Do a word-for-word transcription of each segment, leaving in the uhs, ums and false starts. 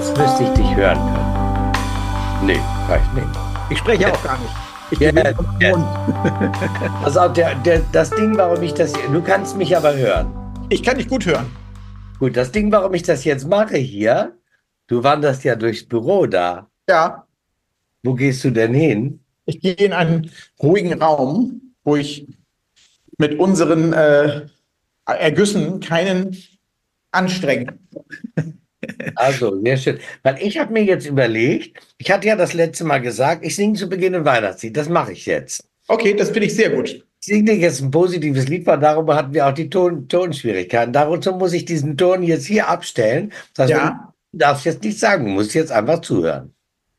Jetzt müsste ich dich hören können. Nee, kann ich nicht. Ich spreche auch gar nicht. Ich Ja, bin vom ja. Mund. Also der, der, das Ding, warum ich das... Du kannst mich aber hören. Ich kann dich gut hören. Gut, das Ding, warum ich das jetzt mache hier, du wanderst ja durchs Büro da. Ja, Wo gehst du denn hin? ich gehe in einen ruhigen Raum, wo ich mit unseren äh, Ergüssen keinen anstrengen. Also, sehr schön. Weil ich habe mir jetzt überlegt, ich hatte ja das letzte Mal gesagt, ich singe zu Beginn ein Weihnachtslied. Das mache ich jetzt. Okay, das finde ich sehr gut. Ich singe dir jetzt ein positives Lied, weil darüber hatten wir auch die Ton Tonschwierigkeiten. Dazu muss ich diesen Ton jetzt hier abstellen. Das heißt, wenn Ja, du darfst jetzt nicht sagen, du musst jetzt einfach zuhören.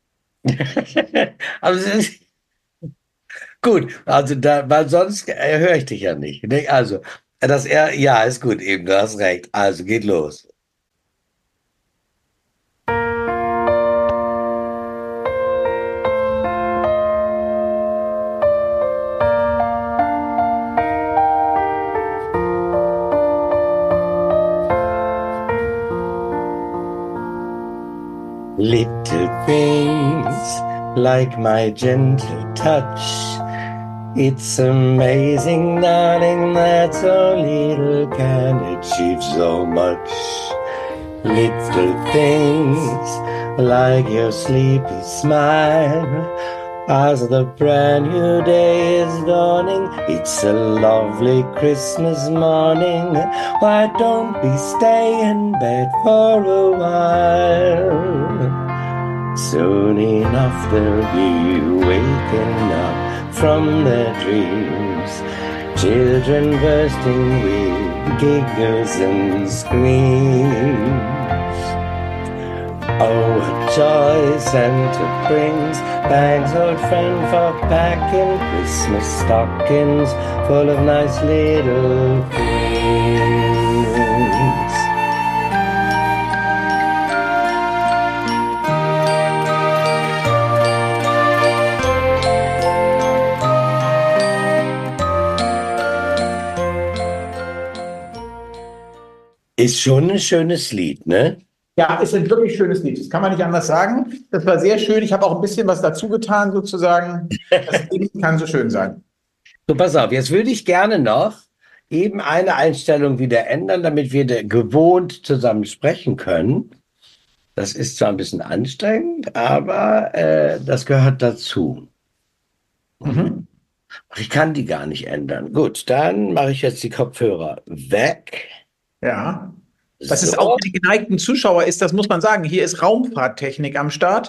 Also, es ist gut. Also, da, weil sonst äh, höre ich dich ja nicht. Ne? Also, das er, ja, ist gut, eben, du hast recht. Also, geht los. Little things like my gentle touch. It's amazing, darling, that so little can achieve so much. Little things like your sleepy smile. As the brand new day is dawning, it's a lovely Christmas morning. Why don't we stay in bed for a while? Soon enough they'll be waking up from their dreams. Children bursting with giggles and screams. Oh, what joy Santa brings, thanks old friend for packing Christmas stockings full of nice little things. Ist schon ein schönes Lied, ne? ja, ist ein wirklich schönes Lied. Das kann man nicht anders sagen. Das war sehr schön. Ich habe auch ein bisschen was dazu getan, sozusagen. Das Lied kann so schön sein. So, pass auf, jetzt würde ich gerne noch eben eine Einstellung wieder ändern, damit wir de- gewohnt zusammen sprechen können. Das ist zwar ein bisschen anstrengend, aber äh, das gehört dazu. Mhm. Ach, ich kann die gar nicht ändern. Gut, dann mache ich jetzt die Kopfhörer weg. Ja. Das ist auch So. für die geneigten Zuschauer ist, das muss man sagen, hier ist Raumfahrttechnik am Start.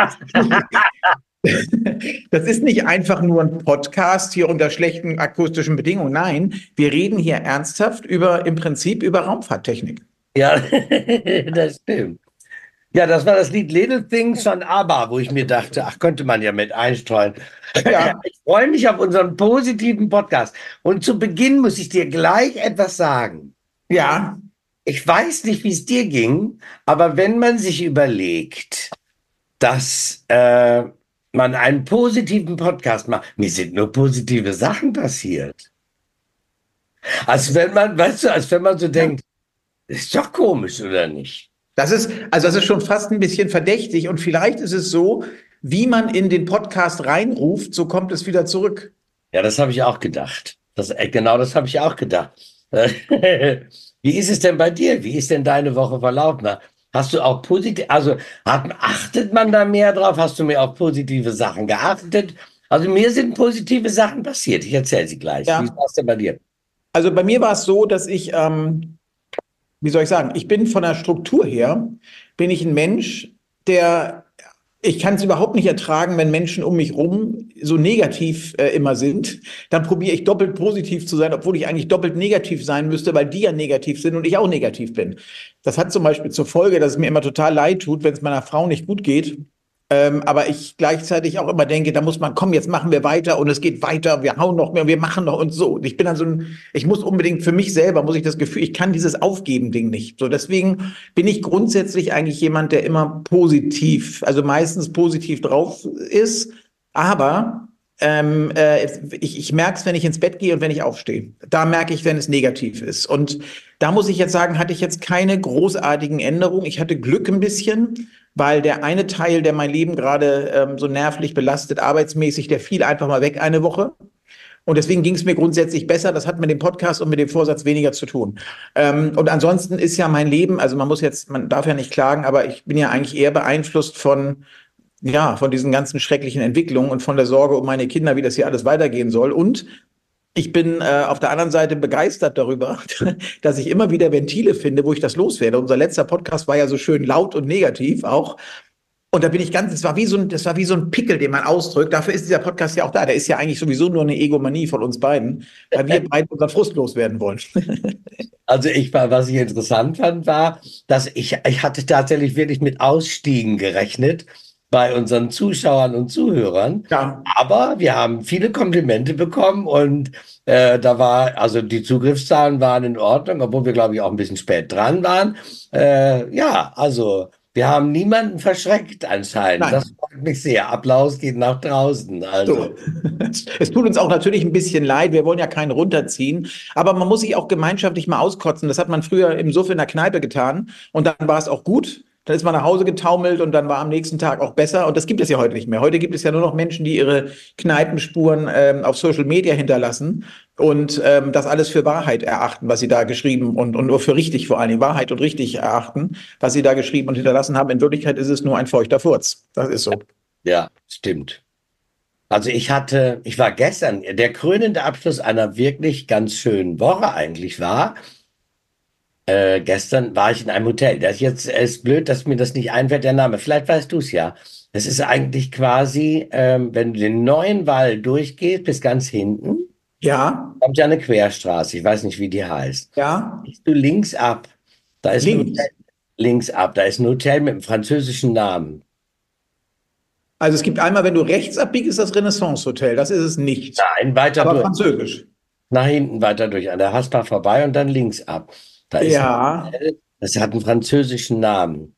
Das ist nicht einfach nur ein Podcast hier unter schlechten akustischen Bedingungen. Nein, wir reden hier ernsthaft über, im Prinzip über Raumfahrttechnik. Ja, das stimmt. Ja, das war das Lied Little Things von ABBA, wo ich mir dachte, ach, könnte man ja mit einstreuen. Ja. Ich freue mich auf unseren positiven Podcast. Und zu Beginn muss ich dir gleich etwas sagen. Ja, Ich weiß nicht, wie es dir ging, aber wenn man sich überlegt, dass äh, man einen positiven Podcast macht, mir sind nur positive Sachen passiert. Als wenn man, weißt du, als wenn man so denkt, ist doch komisch, oder nicht? das ist, also das ist schon fast ein bisschen verdächtig. Und vielleicht ist es so, wie man in den Podcast reinruft, so kommt es wieder zurück. Ja, das habe ich auch gedacht. Das, äh, genau das habe ich auch gedacht. Wie ist es denn bei dir? Wie ist denn deine Woche verlaufen? Na, hast du auch positiv, also hat, achtet man da mehr drauf? Hast du mehr auf positive Sachen geachtet? Also mir sind positive Sachen passiert. Ich erzähle sie gleich. Ja. Wie war es denn bei dir? Also bei mir war es so, dass ich, ähm, wie soll ich sagen, ich bin von der Struktur her, bin ich ein Mensch, der, ich kann es überhaupt nicht ertragen, wenn Menschen um mich rum so negativ äh, immer sind. Dann probiere ich doppelt positiv zu sein, obwohl ich eigentlich doppelt negativ sein müsste, weil die ja negativ sind und ich auch negativ bin. Das hat zum Beispiel zur Folge, dass es mir immer total leid tut, wenn es meiner Frau nicht gut geht. Ähm, aber ich gleichzeitig auch immer denke, da muss man, komm, jetzt machen wir weiter und es geht weiter, wir hauen noch mehr, wir machen noch und so. Und ich bin dann so ein, ich muss unbedingt für mich selber, muss ich das Gefühl, ich kann dieses Aufgeben-Ding nicht. So, deswegen bin ich grundsätzlich eigentlich jemand, der immer positiv, also meistens positiv drauf ist, aber ähm, äh, ich, ich merke es, wenn ich ins Bett gehe und wenn ich aufstehe. Da merke ich, wenn es negativ ist. Und da muss ich jetzt sagen, hatte ich jetzt keine großartigen Änderungen. Ich hatte Glück ein bisschen. weil der eine Teil, der mein Leben gerade ähm, so nervlich belastet, arbeitsmäßig, der fiel einfach mal weg eine Woche. Und deswegen ging es mir grundsätzlich besser. Das hat mit dem Podcast und mit dem Vorsatz weniger zu tun. Ähm, und ansonsten ist ja mein Leben, also man muss jetzt, man darf ja nicht klagen, aber ich bin ja eigentlich eher beeinflusst von, ja, von diesen ganzen schrecklichen Entwicklungen und von der Sorge um meine Kinder, wie das hier alles weitergehen soll. Und ich bin äh, auf der anderen Seite begeistert darüber, dass ich immer wieder Ventile finde, wo ich das loswerde. Unser letzter Podcast war ja so schön laut und negativ auch. Und da bin ich ganz, das war wie so ein, das war wie so ein Pickel, den man ausdrückt. Dafür ist dieser Podcast ja auch da. Der ist ja eigentlich sowieso nur eine Egomanie von uns beiden, weil wir beide unseren Frust loswerden wollen. Also ich war, was ich interessant fand, war, dass ich, ich hatte tatsächlich wirklich mit Ausstiegen gerechnet bei unseren Zuschauern und Zuhörern. Ja, Aber wir haben viele Komplimente bekommen und äh, da war, also die Zugriffszahlen waren in Ordnung, obwohl wir, glaube ich, auch ein bisschen spät dran waren. Äh, ja, also wir haben niemanden verschreckt anscheinend. Das nein. freut mich sehr. Applaus geht nach draußen. Also. So. Es tut uns auch natürlich ein bisschen leid. Wir wollen ja keinen runterziehen. Aber man muss sich auch gemeinschaftlich mal auskotzen. Das hat man früher im Suff in der Kneipe getan. Und dann war es auch gut. Dann ist man nach Hause getaumelt und dann war am nächsten Tag auch besser. Und das gibt es ja heute nicht mehr. Heute gibt es ja nur noch Menschen, die ihre Kneipenspuren ähm, auf Social Media hinterlassen und ähm, das alles für Wahrheit erachten, was sie da geschrieben und, und nur für richtig vor allen Dingen Wahrheit und richtig erachten, was sie da geschrieben und hinterlassen haben. In Wirklichkeit ist es nur ein feuchter Furz. Das ist so. Ja, stimmt. Also ich hatte, ich war gestern, der krönende Abschluss einer wirklich ganz schönen Woche eigentlich war. Äh, gestern war ich in einem Hotel. Das ist jetzt ist blöd, dass mir das nicht einfällt, der Name. Vielleicht weißt du es ja. Es ist eigentlich quasi, ähm, wenn du den neuen Wall durchgehst, bis ganz hinten, Ja, kommt ja eine Querstraße. Ich weiß nicht, wie die heißt. ja. Gehst du links ab, da ist ein Hotel, Links. links ab, da ist ein Hotel mit einem französischen Namen. Also es gibt einmal, wenn du rechts abbiegst, ist das Renaissance Hotel. Das ist es nicht. Nein, weiter Aber durch. französisch. Nach hinten weiter durch, an der Haspa vorbei und dann links ab. Da ist ein Ja. Hotel, das hat einen französischen Namen.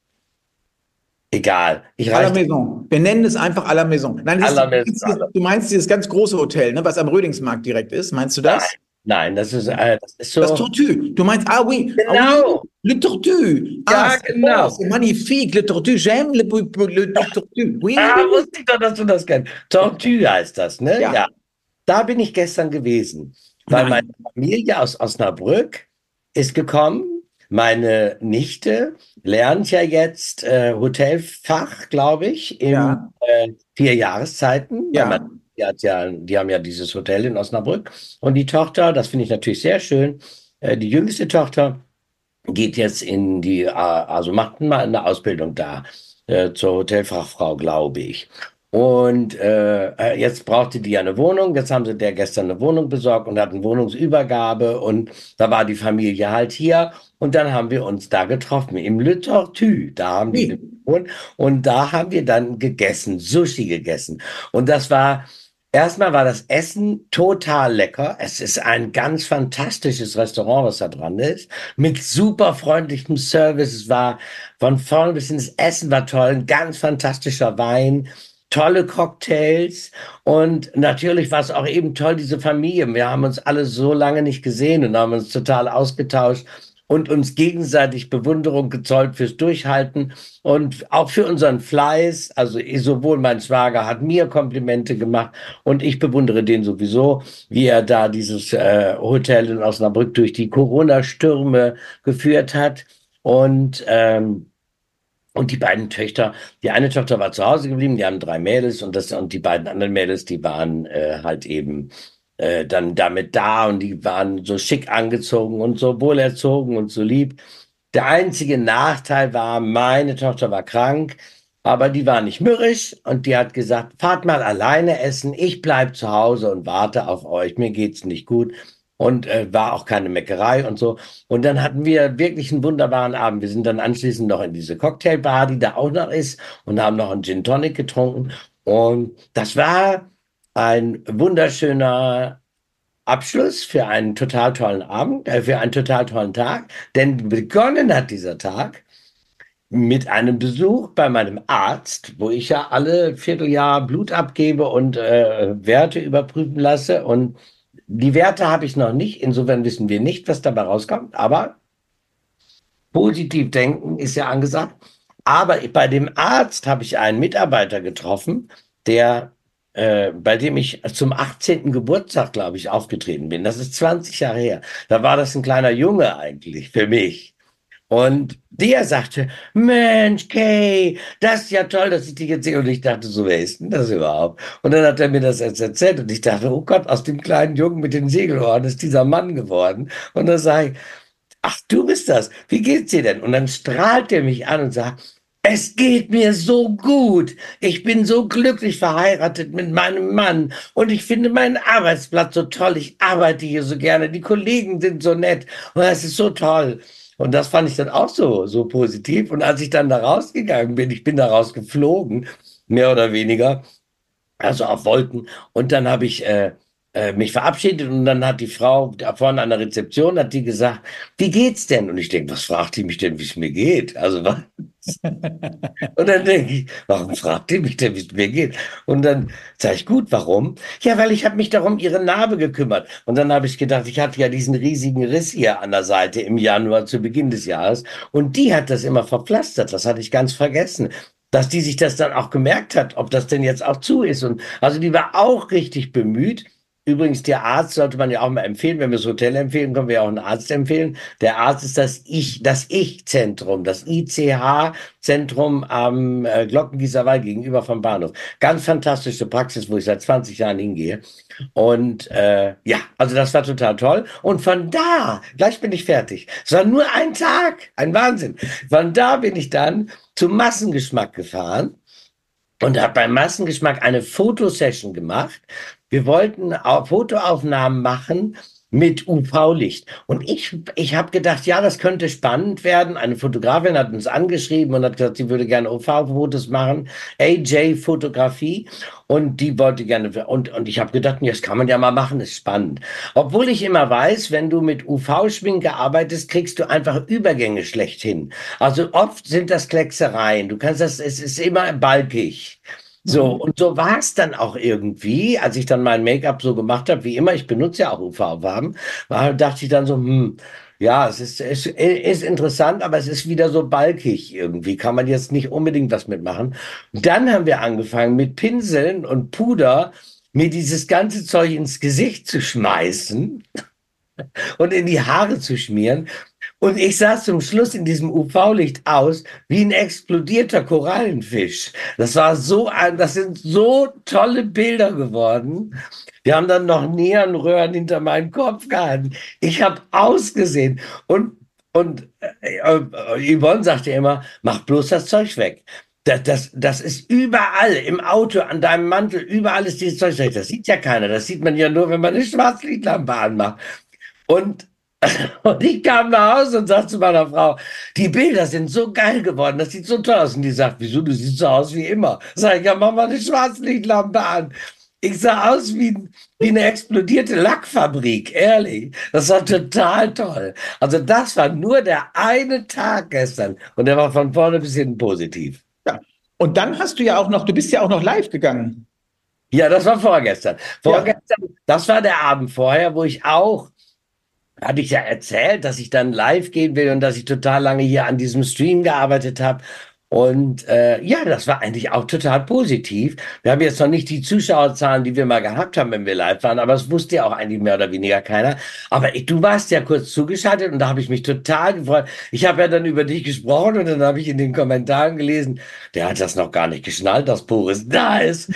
Egal, ich À la reiche Maison. Wir nennen es einfach à la Maison. Nein, das ist, aller du meinst dieses, Messer. du meinst dieses ganz große Hotel, ne, was am Rödingsmarkt direkt ist. Meinst du Nein, das? nein, das ist, äh, das ist Das so. Tortue. Du meinst, ah oui, ah oui, Genau, le tortue. Ah, ja, c'est beau, genau. c'est magnifique, le tortue. J'aime le, le, le tortue. Oui, oui, Ah, oui. wusste ich doch, dass du das kennst. Tortue heißt das, ne? Ja. Ja, da bin ich gestern gewesen, weil meine Nein. Familie aus Osnabrück ist gekommen. Meine Nichte lernt ja jetzt äh, Hotelfach, glaube ich, im Ja. äh, vier Jahreszeiten. Weil man, Ja. die hat ja, die haben ja dieses Hotel in Osnabrück. Und die Tochter, das finde ich natürlich sehr schön, äh, die jüngste Tochter geht jetzt in die, äh, also macht mal eine Ausbildung da äh, zur Hotelfachfrau, glaube ich. Und äh, äh, jetzt brauchte die ja eine Wohnung. Jetzt haben sie der gestern eine Wohnung besorgt und hatten Wohnungsübergabe. Und da war die Familie halt hier. Und dann haben wir uns da getroffen, im Le Tortue. Da haben die Oui. gewohnt. Und da haben wir dann gegessen, Sushi gegessen. Und das war, erstmal war das Essen total lecker. Es ist ein ganz fantastisches Restaurant, was da dran ist, mit super freundlichem Service. Es war von vorne bis hin, das Essen war toll, ein ganz fantastischer Wein, tolle Cocktails und natürlich war es auch eben toll, diese Familie. Wir haben uns alle so lange nicht gesehen und haben uns total ausgetauscht und uns gegenseitig Bewunderung gezollt fürs Durchhalten und auch für unseren Fleiß. Also sowohl mein Schwager hat mir Komplimente gemacht und ich bewundere den sowieso, wie er da dieses äh, Hotel in Osnabrück durch die Corona-Stürme geführt hat. Und ähm, und die beiden Töchter, die eine Tochter war zu Hause geblieben, die haben drei Mädels und das und die beiden anderen Mädels, die waren äh, halt eben äh, dann damit da und die waren so schick angezogen und so wohlerzogen und so lieb. Der einzige Nachteil war, meine Tochter war krank, aber die war nicht mürrisch und die hat gesagt, fahrt mal alleine essen, ich bleib zu Hause und warte auf euch, mir geht's nicht gut. Und äh, war auch keine Meckerei und so. Und dann hatten wir wirklich einen wunderbaren Abend. Wir sind dann anschließend noch in diese Cocktailbar, die da auch noch ist, und haben noch einen Gin Tonic getrunken. Und das war ein wunderschöner Abschluss für einen total tollen Abend, äh, für einen total tollen Tag. Denn begonnen hat dieser Tag mit einem Besuch bei meinem Arzt, wo ich ja alle Vierteljahr Blut abgebe und äh, Werte überprüfen lasse. Und die Werte habe ich noch nicht. Insofern wissen wir nicht, was dabei rauskommt. Aber positiv denken ist ja angesagt. Aber bei dem Arzt habe ich einen Mitarbeiter getroffen, der, äh, bei dem ich zum achtzehnten Geburtstag, glaube ich, aufgetreten bin. Das ist zwanzig Jahre her. Da war das ein kleiner Junge eigentlich für mich. Und der sagte, Mensch, Kay, das ist ja toll, dass ich dich jetzt sehe. Und ich dachte so, wer ist denn das überhaupt? Und dann hat er mir das jetzt erzählt und ich dachte, oh Gott, aus dem kleinen Jungen mit den Segelohren ist dieser Mann geworden. Und dann sage ich, ach, du bist das. Wie geht's dir denn? Und dann strahlt er mich an und sagt, es geht mir so gut. Ich bin so glücklich verheiratet mit meinem Mann und ich finde meinen Arbeitsplatz so toll. Ich arbeite hier so gerne. Die Kollegen sind so nett und es ist so toll. Und das fand ich dann auch so, so positiv. Und als ich dann da rausgegangen bin, ich bin da rausgeflogen, mehr oder weniger, also auf Wolken. Und dann habe ich äh, äh, mich verabschiedet und dann hat die Frau da vorne an der Rezeption, hat die gesagt, wie geht's denn? Und ich denke, was fragt die mich denn, wie es mir geht? Also was? Und dann denke ich, warum fragt die mich denn, wie es mir geht? Und dann sage ich, gut, warum? Ja, weil ich habe mich darum ihre Narbe gekümmert. Und dann habe ich gedacht, ich hatte ja diesen riesigen Riss hier an der Seite im Januar zu Beginn des Jahres. Und die hat das immer verpflastert. Das hatte ich ganz vergessen. Dass die sich das dann auch gemerkt hat, ob das denn jetzt auch zu ist. Und also die war auch richtig bemüht. Übrigens, der Arzt sollte man ja auch mal empfehlen. Wenn wir das Hotel empfehlen, können wir ja auch einen Arzt empfehlen. Der Arzt ist das Ich, das Ich-Zentrum, das I C H-Zentrum am äh, Glockengießer Wald gegenüber vom Bahnhof. Ganz fantastische Praxis, wo ich seit zwanzig Jahren hingehe. Und äh, ja, also das war total toll. Und von da, gleich bin ich fertig. Es war nur ein Tag, ein Wahnsinn. Von da bin ich dann zum Massengeschmack gefahren und habe beim Massengeschmack eine Fotosession gemacht. Wir wollten auch Fotoaufnahmen machen mit U V-Licht. Und ich, ich habe gedacht, ja, das könnte spannend werden. Eine Fotografin hat uns angeschrieben und hat gesagt, sie würde gerne U V-Fotos machen. A J Fotografie. Und die wollte gerne, und, und ich habe gedacht, ja, das kann man ja mal machen, ist spannend. Obwohl ich immer weiß, wenn du mit U V-Schminke arbeitest, kriegst du einfach Übergänge schlecht hin. Also oft sind das Klecksereien. Du kannst das, es ist immer balkig. So, Mhm. und so war es dann auch irgendwie, als ich dann mein Make-up so gemacht habe, wie immer, ich benutze ja auch U V-Farben, war, dachte ich dann so, hm, ja, es ist, es ist interessant, aber es ist wieder so balkig irgendwie, kann man jetzt nicht unbedingt was mitmachen. Und dann haben wir angefangen, mit Pinseln und Puder mir dieses ganze Zeug ins Gesicht zu schmeißen und in die Haare zu schmieren. Und ich sah zum Schluss in diesem U V-Licht aus wie ein explodierter Korallenfisch. Das war so ein, das sind so tolle Bilder geworden. Wir haben dann noch Neonröhren hinter meinen Kopf gehalten. Ich habe ausgesehen. Und, und äh, äh, Yvonne sagte immer, mach bloß das Zeug weg. Das, das, das ist überall, im Auto, an deinem Mantel, überall ist dieses Zeug. Das sieht ja keiner. Das sieht man ja nur, wenn man eine Schwarzlichtlampe anmacht. Und, und ich kam nach Hause und sagte zu meiner Frau, die Bilder sind so geil geworden, das sieht so toll aus. Und die sagt, wieso, du siehst so aus wie immer. Sag ich, ja, mach mal eine Schwarzlichtlampe an. Ich sah aus wie, wie eine explodierte Lackfabrik, ehrlich. Das war total toll. Also das war nur der eine Tag gestern und der war von vorne bis hinten positiv. Ja. Und dann hast du ja auch noch, du bist ja auch noch live gegangen. Ja, das war vorgestern. Ja. Vorgestern, das war der Abend vorher, wo ich auch hatte ich ja erzählt, dass ich dann live gehen will und dass ich total lange hier an diesem Stream gearbeitet habe. Und äh, ja, das war eigentlich auch total positiv. Wir haben jetzt noch nicht die Zuschauerzahlen, die wir mal gehabt haben, wenn wir live waren, aber es wusste ja auch eigentlich mehr oder weniger keiner. Aber ich, du warst ja kurz zugeschaltet und da habe ich mich total gefreut. Ich habe ja dann über dich gesprochen und dann habe ich in den Kommentaren gelesen, der hat das noch gar nicht geschnallt, dass Boris da ist.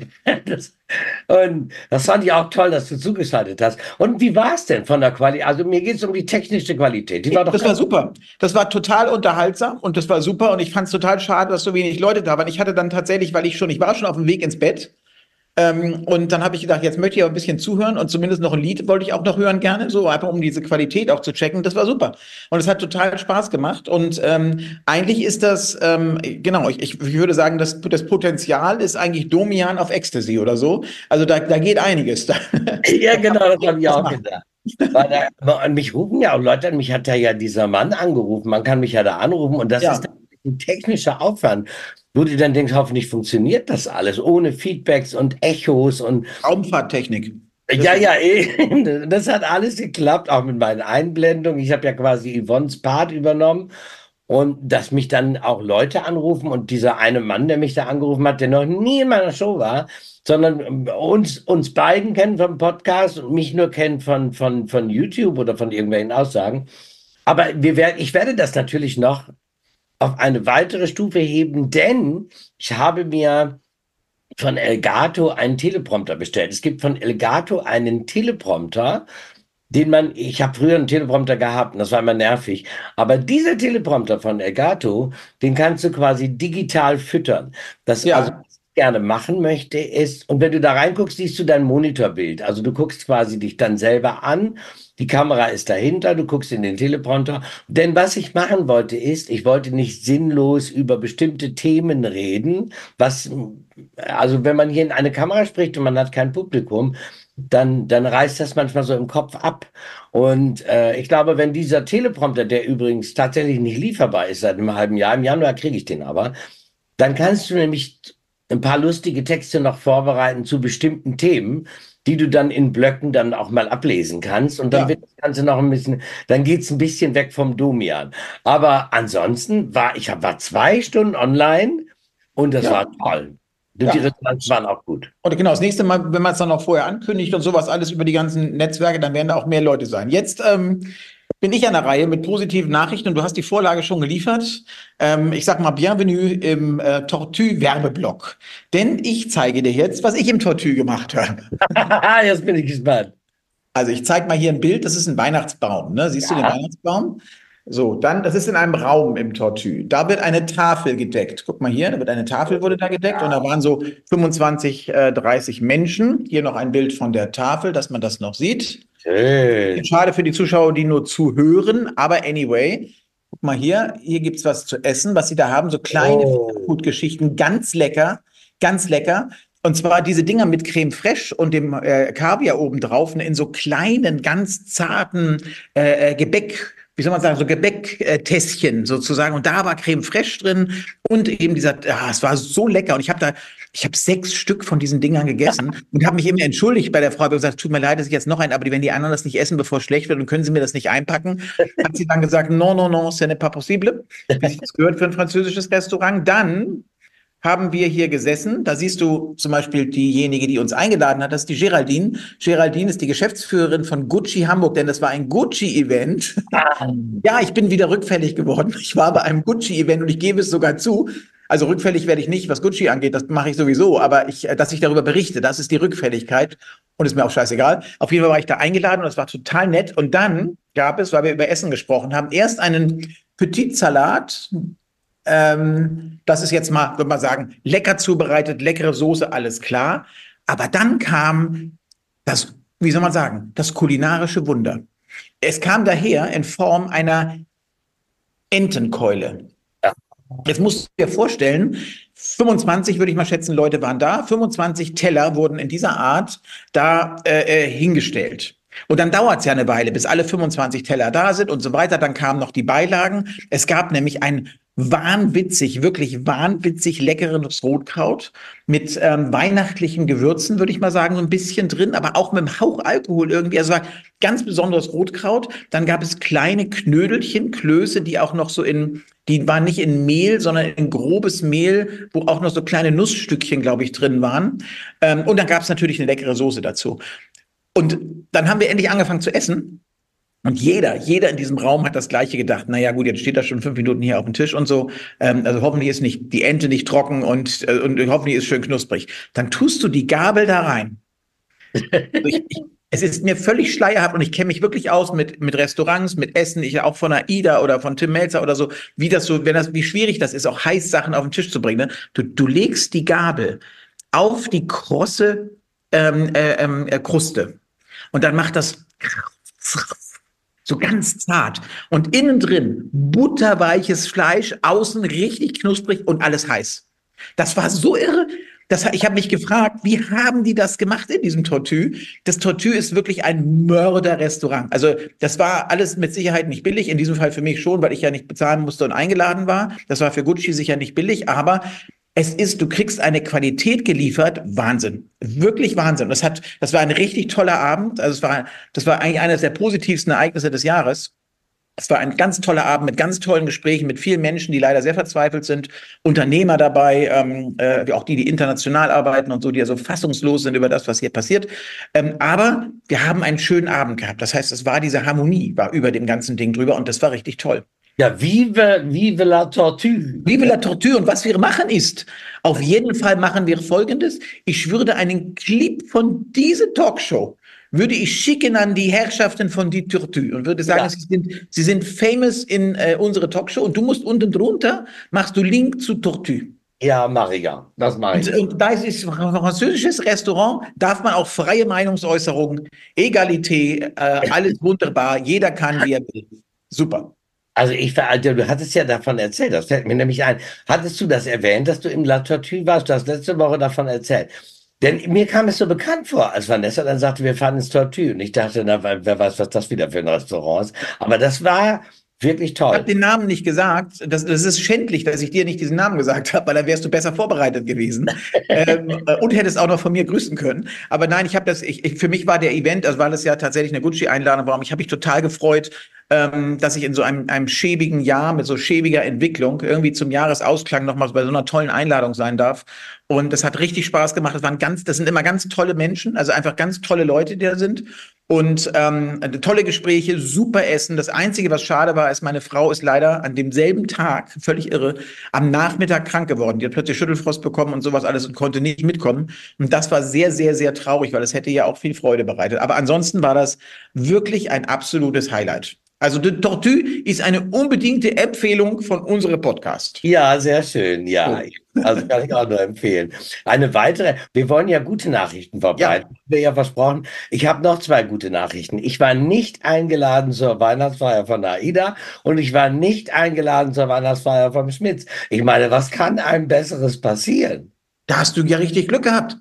Das, und das fand ich auch toll, dass du zugeschaltet hast. Und wie war es denn von der Qualität? Also mir geht es um die technische Qualität. Die war doch Das war super. Das war total unterhaltsam und das war super. Und ich fand es total schade, dass so wenig Leute da waren. Ich hatte dann tatsächlich, weil ich schon, ich war schon auf dem Weg ins Bett. Ähm, und dann habe ich gedacht, jetzt möchte ich auch ein bisschen zuhören und zumindest noch ein Lied wollte ich auch noch hören gerne, so einfach um diese Qualität auch zu checken. Das war super. Und es hat total Spaß gemacht. Und ähm, eigentlich ist das, ähm, genau, ich, ich würde sagen, das, das Potenzial ist eigentlich Domian auf Ecstasy oder so. Also da, da geht einiges. Ja, genau, das habe ich Das auch macht. gedacht. Weil da, an mich rufen ja auch Leute an, mich hat ja, ja dieser Mann angerufen, man kann mich ja da anrufen und das ist Ja, dann ein technischer Aufwand, wo du dann denkst, hoffentlich funktioniert das alles, ohne Feedbacks und Echos und Raumfahrttechnik. ja, ja, eh, das hat alles geklappt, auch mit meinen Einblendungen. Ich habe ja quasi Yvonnes Part übernommen Und dass mich dann auch Leute anrufen und dieser eine Mann, der mich da angerufen hat, der noch nie in meiner Show war, sondern uns, uns beiden kennt vom Podcast und mich nur kennt von, von, von YouTube oder von irgendwelchen Aussagen. Aber wir werden, ich werde das natürlich noch auf eine weitere Stufe heben, denn ich habe mir von Elgato einen Teleprompter bestellt. Es gibt von Elgato einen Teleprompter, den man, ich habe früher einen Teleprompter gehabt und das war immer nervig, aber dieser Teleprompter von Elgato, den kannst du quasi digital füttern. Das, also, Ja, was ich gerne machen möchte, ist, und wenn du da reinguckst, siehst du dein Monitorbild. Also du guckst quasi dich dann selber an, die Kamera ist dahinter, du guckst in den Teleprompter. Denn was ich machen wollte, ist, ich wollte nicht sinnlos über bestimmte Themen reden, was, also wenn man hier in eine Kamera spricht und man hat kein Publikum, dann, dann reißt das manchmal so im Kopf ab. Und äh, ich glaube, wenn dieser Teleprompter, der übrigens tatsächlich nicht lieferbar ist seit einem halben Jahr, im Januar kriege ich den aber, dann kannst du nämlich ein paar lustige Texte noch vorbereiten zu bestimmten Themen, die du dann in Blöcken dann auch mal ablesen kannst. Und dann ja. wird das Ganze noch ein bisschen, dann geht's ein bisschen weg vom Domian. Aber ansonsten war, ich hab, war zwei Stunden online und das Ja, war toll. Und die ja. Resonanz waren auch gut. Und genau, das nächste Mal, wenn man es dann noch vorher ankündigt und sowas alles über die ganzen Netzwerke, dann werden da auch mehr Leute sein. Jetzt ähm, bin ich an der Reihe mit positiven Nachrichten und du hast die Vorlage schon geliefert. Ähm, ich sag mal, Bienvenue im äh, Tortue-Werbeblock. Denn ich zeige dir jetzt, was ich im Tortue gemacht habe. Jetzt bin ich gespannt. Also ich zeige mal hier ein Bild, das ist ein Weihnachtsbaum. Ne? Siehst du den Ja. Weihnachtsbaum? So, dann, das ist in einem Raum im Tortue. Da wird eine Tafel gedeckt. Guck mal hier, da wird eine Tafel wurde da gedeckt und da waren so fünfundzwanzig, äh, dreißig Menschen. Hier noch ein Bild von der Tafel, dass man das noch sieht. Schön. Schade für die Zuschauer, die nur zuhören, aber anyway. Guck mal hier, hier gibt's was zu essen, was sie da haben, so kleine Oh. Geschichten, ganz lecker, ganz lecker. Und zwar diese Dinger mit Creme Fraiche und dem äh, Kaviar obendrauf ne, in so kleinen, ganz zarten äh, äh, Gebäck, wie soll man sagen, so Gebäcktässchen sozusagen. Und da war Creme Fraiche drin und eben dieser, ja, es war so lecker. Und ich habe da, ich habe sechs Stück von diesen Dingern gegessen und habe mich immer entschuldigt bei der Frau. Ich habe gesagt, tut mir leid, dass ich jetzt noch einen, aber wenn die anderen das nicht essen, bevor es schlecht wird, dann können sie mir das nicht einpacken. Hat sie dann gesagt, non, non, non, ce n'est pas possible, wie sich das gehört für ein französisches Restaurant. Dann haben wir hier gesessen. Da siehst du zum Beispiel diejenige, die uns eingeladen hat, das ist die Geraldine. Geraldine ist die Geschäftsführerin von Gucci Hamburg, denn das war ein Gucci-Event. Ah. Ja, ich bin wieder rückfällig geworden. Ich war bei einem Gucci-Event und ich gebe es sogar zu. Also rückfällig werde ich nicht, was Gucci angeht, das mache ich sowieso. Aber ich, dass ich darüber berichte, das ist die Rückfälligkeit und ist mir auch scheißegal. Auf jeden Fall war ich da eingeladen und es war total nett. Und dann gab es, weil wir über Essen gesprochen haben, erst einen Petit Salat. Ähm, das ist jetzt mal, würde man sagen, lecker zubereitet, leckere Soße, alles klar. Aber dann kam das, wie soll man sagen, das kulinarische Wunder. Es kam daher in Form einer Entenkeule. Jetzt musst du dir vorstellen, fünfundzwanzig, würde ich mal schätzen, Leute waren da. fünfundzwanzig Teller wurden in dieser Art da äh, hingestellt. Und dann dauert es ja eine Weile, bis alle fünfundzwanzig Teller da sind und so weiter. Dann kamen noch die Beilagen. Es gab nämlich ein wahnwitzig, wirklich wahnwitzig leckeres Rotkraut mit ähm, weihnachtlichen Gewürzen, würde ich mal sagen, so ein bisschen drin, aber auch mit einem Hauch Alkohol irgendwie. Also war ganz besonderes Rotkraut. Dann gab es kleine Knödelchen, Klöße, die auch noch so in, die waren nicht in Mehl, sondern in grobes Mehl, wo auch noch so kleine Nussstückchen, glaube ich, drin waren. Ähm, und dann gab es natürlich eine leckere Soße dazu. Und dann haben wir endlich angefangen zu essen. Und jeder, jeder in diesem Raum hat das Gleiche gedacht. Naja, gut, jetzt steht das schon fünf Minuten hier auf dem Tisch und so. Ähm, also hoffentlich ist nicht die Ente nicht trocken und, äh, und hoffentlich ist schön knusprig. Dann tust du die Gabel da rein. Also ich, ich, es ist mir völlig schleierhaft und ich kenne mich wirklich aus mit, mit Restaurants, mit Essen. Ich auch von AIDA oder von Tim Melzer oder so, wie das so, wenn das, wie schwierig das ist, auch heiß Sachen auf den Tisch zu bringen. Ne? Du, du legst die Gabel auf die krosse ähm, äh, äh, Kruste. Und dann macht das so ganz zart. Und innen drin butterweiches Fleisch, außen richtig knusprig und alles heiß. Das war so irre. Das, ich habe mich gefragt, wie haben die das gemacht in diesem Tortue? Das Tortue ist wirklich ein Mörderrestaurant. Also das war alles mit Sicherheit nicht billig. In diesem Fall für mich schon, weil ich ja nicht bezahlen musste und eingeladen war. Das war für Gucci sicher nicht billig, aber es ist, du kriegst eine Qualität geliefert, Wahnsinn. Wirklich Wahnsinn. Das hat, das war ein richtig toller Abend. Also es war, das war eigentlich eines der positivsten Ereignisse des Jahres. Es war ein ganz toller Abend mit ganz tollen Gesprächen mit vielen Menschen, die leider sehr verzweifelt sind, Unternehmer dabei, ähm, äh, auch die, die international arbeiten und so, die ja so fassungslos sind über das, was hier passiert. Ähm, aber wir haben einen schönen Abend gehabt. Das heißt, es war diese Harmonie, war über dem ganzen Ding drüber und das war richtig toll. Ja, vive, vive la tortue. Vive la Tortue. Und was wir machen ist, auf jeden Fall machen wir Folgendes. Ich würde einen Clip von dieser Talkshow, würde ich schicken an die Herrschaften von die Tortue und würde sagen, Ja, sie sind, sie sind famous in äh, unsere Talkshow und du musst unten drunter, machst du Link zu Tortue. ja, mache ich ja. Das mache ich Und, ja. und da ist es ein französisches Restaurant, darf man auch freie Meinungsäußerung, Egalität, äh, alles wunderbar, jeder kann, wie er will. Super. Also ich war, also du hattest ja davon erzählt, das fällt mir nämlich ein. Hattest du das erwähnt, dass du im La Tortue warst? Du hast letzte Woche davon erzählt. Denn mir kam es so bekannt vor, als Vanessa dann sagte, wir fahren ins Tortue. Und ich dachte, na, wer weiß, was das wieder für ein Restaurant ist. Aber das war wirklich Ich habe toll. den Namen nicht gesagt. Das, das ist schändlich, dass ich dir nicht diesen Namen gesagt habe, weil dann wärst du besser vorbereitet gewesen ähm, äh, und hättest auch noch von mir grüßen können. Aber nein, ich habe das. Ich, ich, für mich war der Event, also weil es ja tatsächlich eine Gucci-Einladung war, ich habe mich total gefreut, ähm, dass ich in so einem, einem schäbigen Jahr mit so schäbiger Entwicklung irgendwie zum Jahresausklang nochmal bei so einer tollen Einladung sein darf. Und das hat richtig Spaß gemacht. Das waren ganz, das sind immer ganz tolle Menschen, also einfach ganz tolle Leute, die da sind. Und ähm, tolle Gespräche, super Essen. Das Einzige, was schade war, ist, meine Frau ist leider an demselben Tag, völlig irre, am Nachmittag krank geworden. Die hat plötzlich Schüttelfrost bekommen und sowas alles und konnte nicht mitkommen. Und das war sehr, sehr, sehr traurig, weil es hätte ja auch viel Freude bereitet. Aber ansonsten war das wirklich ein absolutes Highlight. Also die Tortue ist eine unbedingte Empfehlung von unserem Podcast. Ja, sehr schön. Ja, So. also kann ich auch nur empfehlen. Eine weitere, wir wollen ja gute Nachrichten Ja, verbreiten. Wir ja versprochen. Ich habe noch zwei gute Nachrichten. Ich war nicht eingeladen zur Weihnachtsfeier von AIDA und ich war nicht eingeladen zur Weihnachtsfeier vom Schmitz. Ich meine, was kann einem Besseres passieren? da hast du ja richtig Glück gehabt.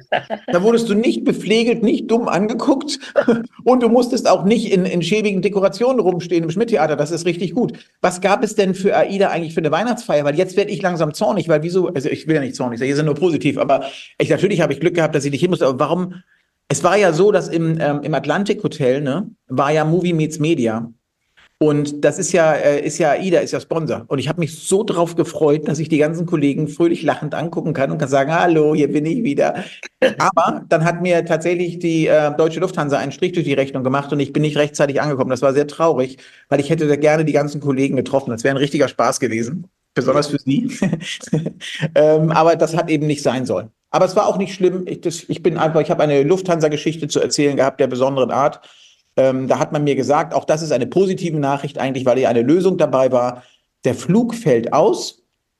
Da wurdest du nicht bepflegelt, nicht dumm angeguckt und du musstest auch nicht in, in schäbigen Dekorationen rumstehen im Schmidt-Theater. Das ist richtig gut. Was gab es denn für AIDA eigentlich für eine Weihnachtsfeier? Weil jetzt werde ich langsam zornig, weil wieso, also ich will ja nicht zornig sein, hier sind nur positiv, aber ich, natürlich habe ich Glück gehabt, dass ich nicht hin musste. Aber warum? Es war ja so, dass im, ähm, im Atlantic Hotel, ne, war ja Movie Meets Media. Und das ist ja, äh, ist ja AIDA, ist ja Sponsor. Und ich habe mich so drauf gefreut, dass ich die ganzen Kollegen fröhlich lachend angucken kann und kann sagen, hallo, hier bin ich wieder. Aber dann hat mir tatsächlich die äh, Deutsche Lufthansa einen Strich durch die Rechnung gemacht und ich bin nicht rechtzeitig angekommen. Das war sehr traurig, weil ich hätte da gerne die ganzen Kollegen getroffen. Das wäre ein richtiger Spaß gewesen, besonders für Sie. ähm, aber das hat eben nicht sein sollen. Aber es war auch nicht schlimm. Ich, das, ich bin einfach, ich habe eine Lufthansa-Geschichte zu erzählen gehabt, der besonderen Art. Ähm, da hat man mir gesagt, auch das ist eine positive Nachricht eigentlich, weil hier eine Lösung dabei war. Der Flug fällt aus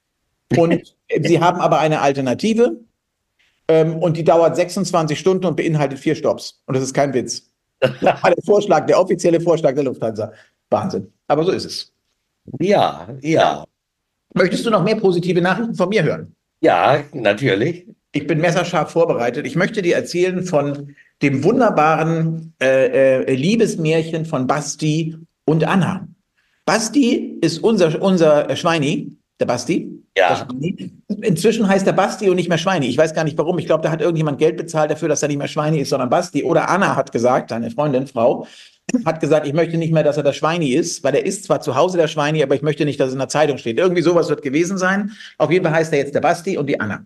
und Sie haben aber eine Alternative. Ähm, und die dauert sechsundzwanzig Stunden und beinhaltet vier Stopps. Und das ist kein Witz. Das war der Vorschlag, der offizielle Vorschlag der Lufthansa. Wahnsinn. Aber so ist es. Ja, Ja. ja, Möchtest du noch mehr positive Nachrichten von mir hören? ja, natürlich. Ich bin messerscharf vorbereitet. Ich möchte dir erzählen von dem wunderbaren äh, äh, Liebesmärchen von Basti und Anna. Basti ist unser, unser Schweini, der Basti. Der Ja, Schweini. Inzwischen heißt er Basti und nicht mehr Schweini. Ich weiß gar nicht warum. Ich glaube, da hat irgendjemand Geld bezahlt dafür, dass er nicht mehr Schweini ist, sondern Basti. Oder Anna hat gesagt, seine Freundin, Frau, hat gesagt, ich möchte nicht mehr, dass er der Schweini ist, weil er ist zwar zu Hause der Schweini, aber ich möchte nicht, dass es in der Zeitung steht. Irgendwie sowas wird gewesen sein. Auf jeden Fall heißt er jetzt der Basti und die Anna.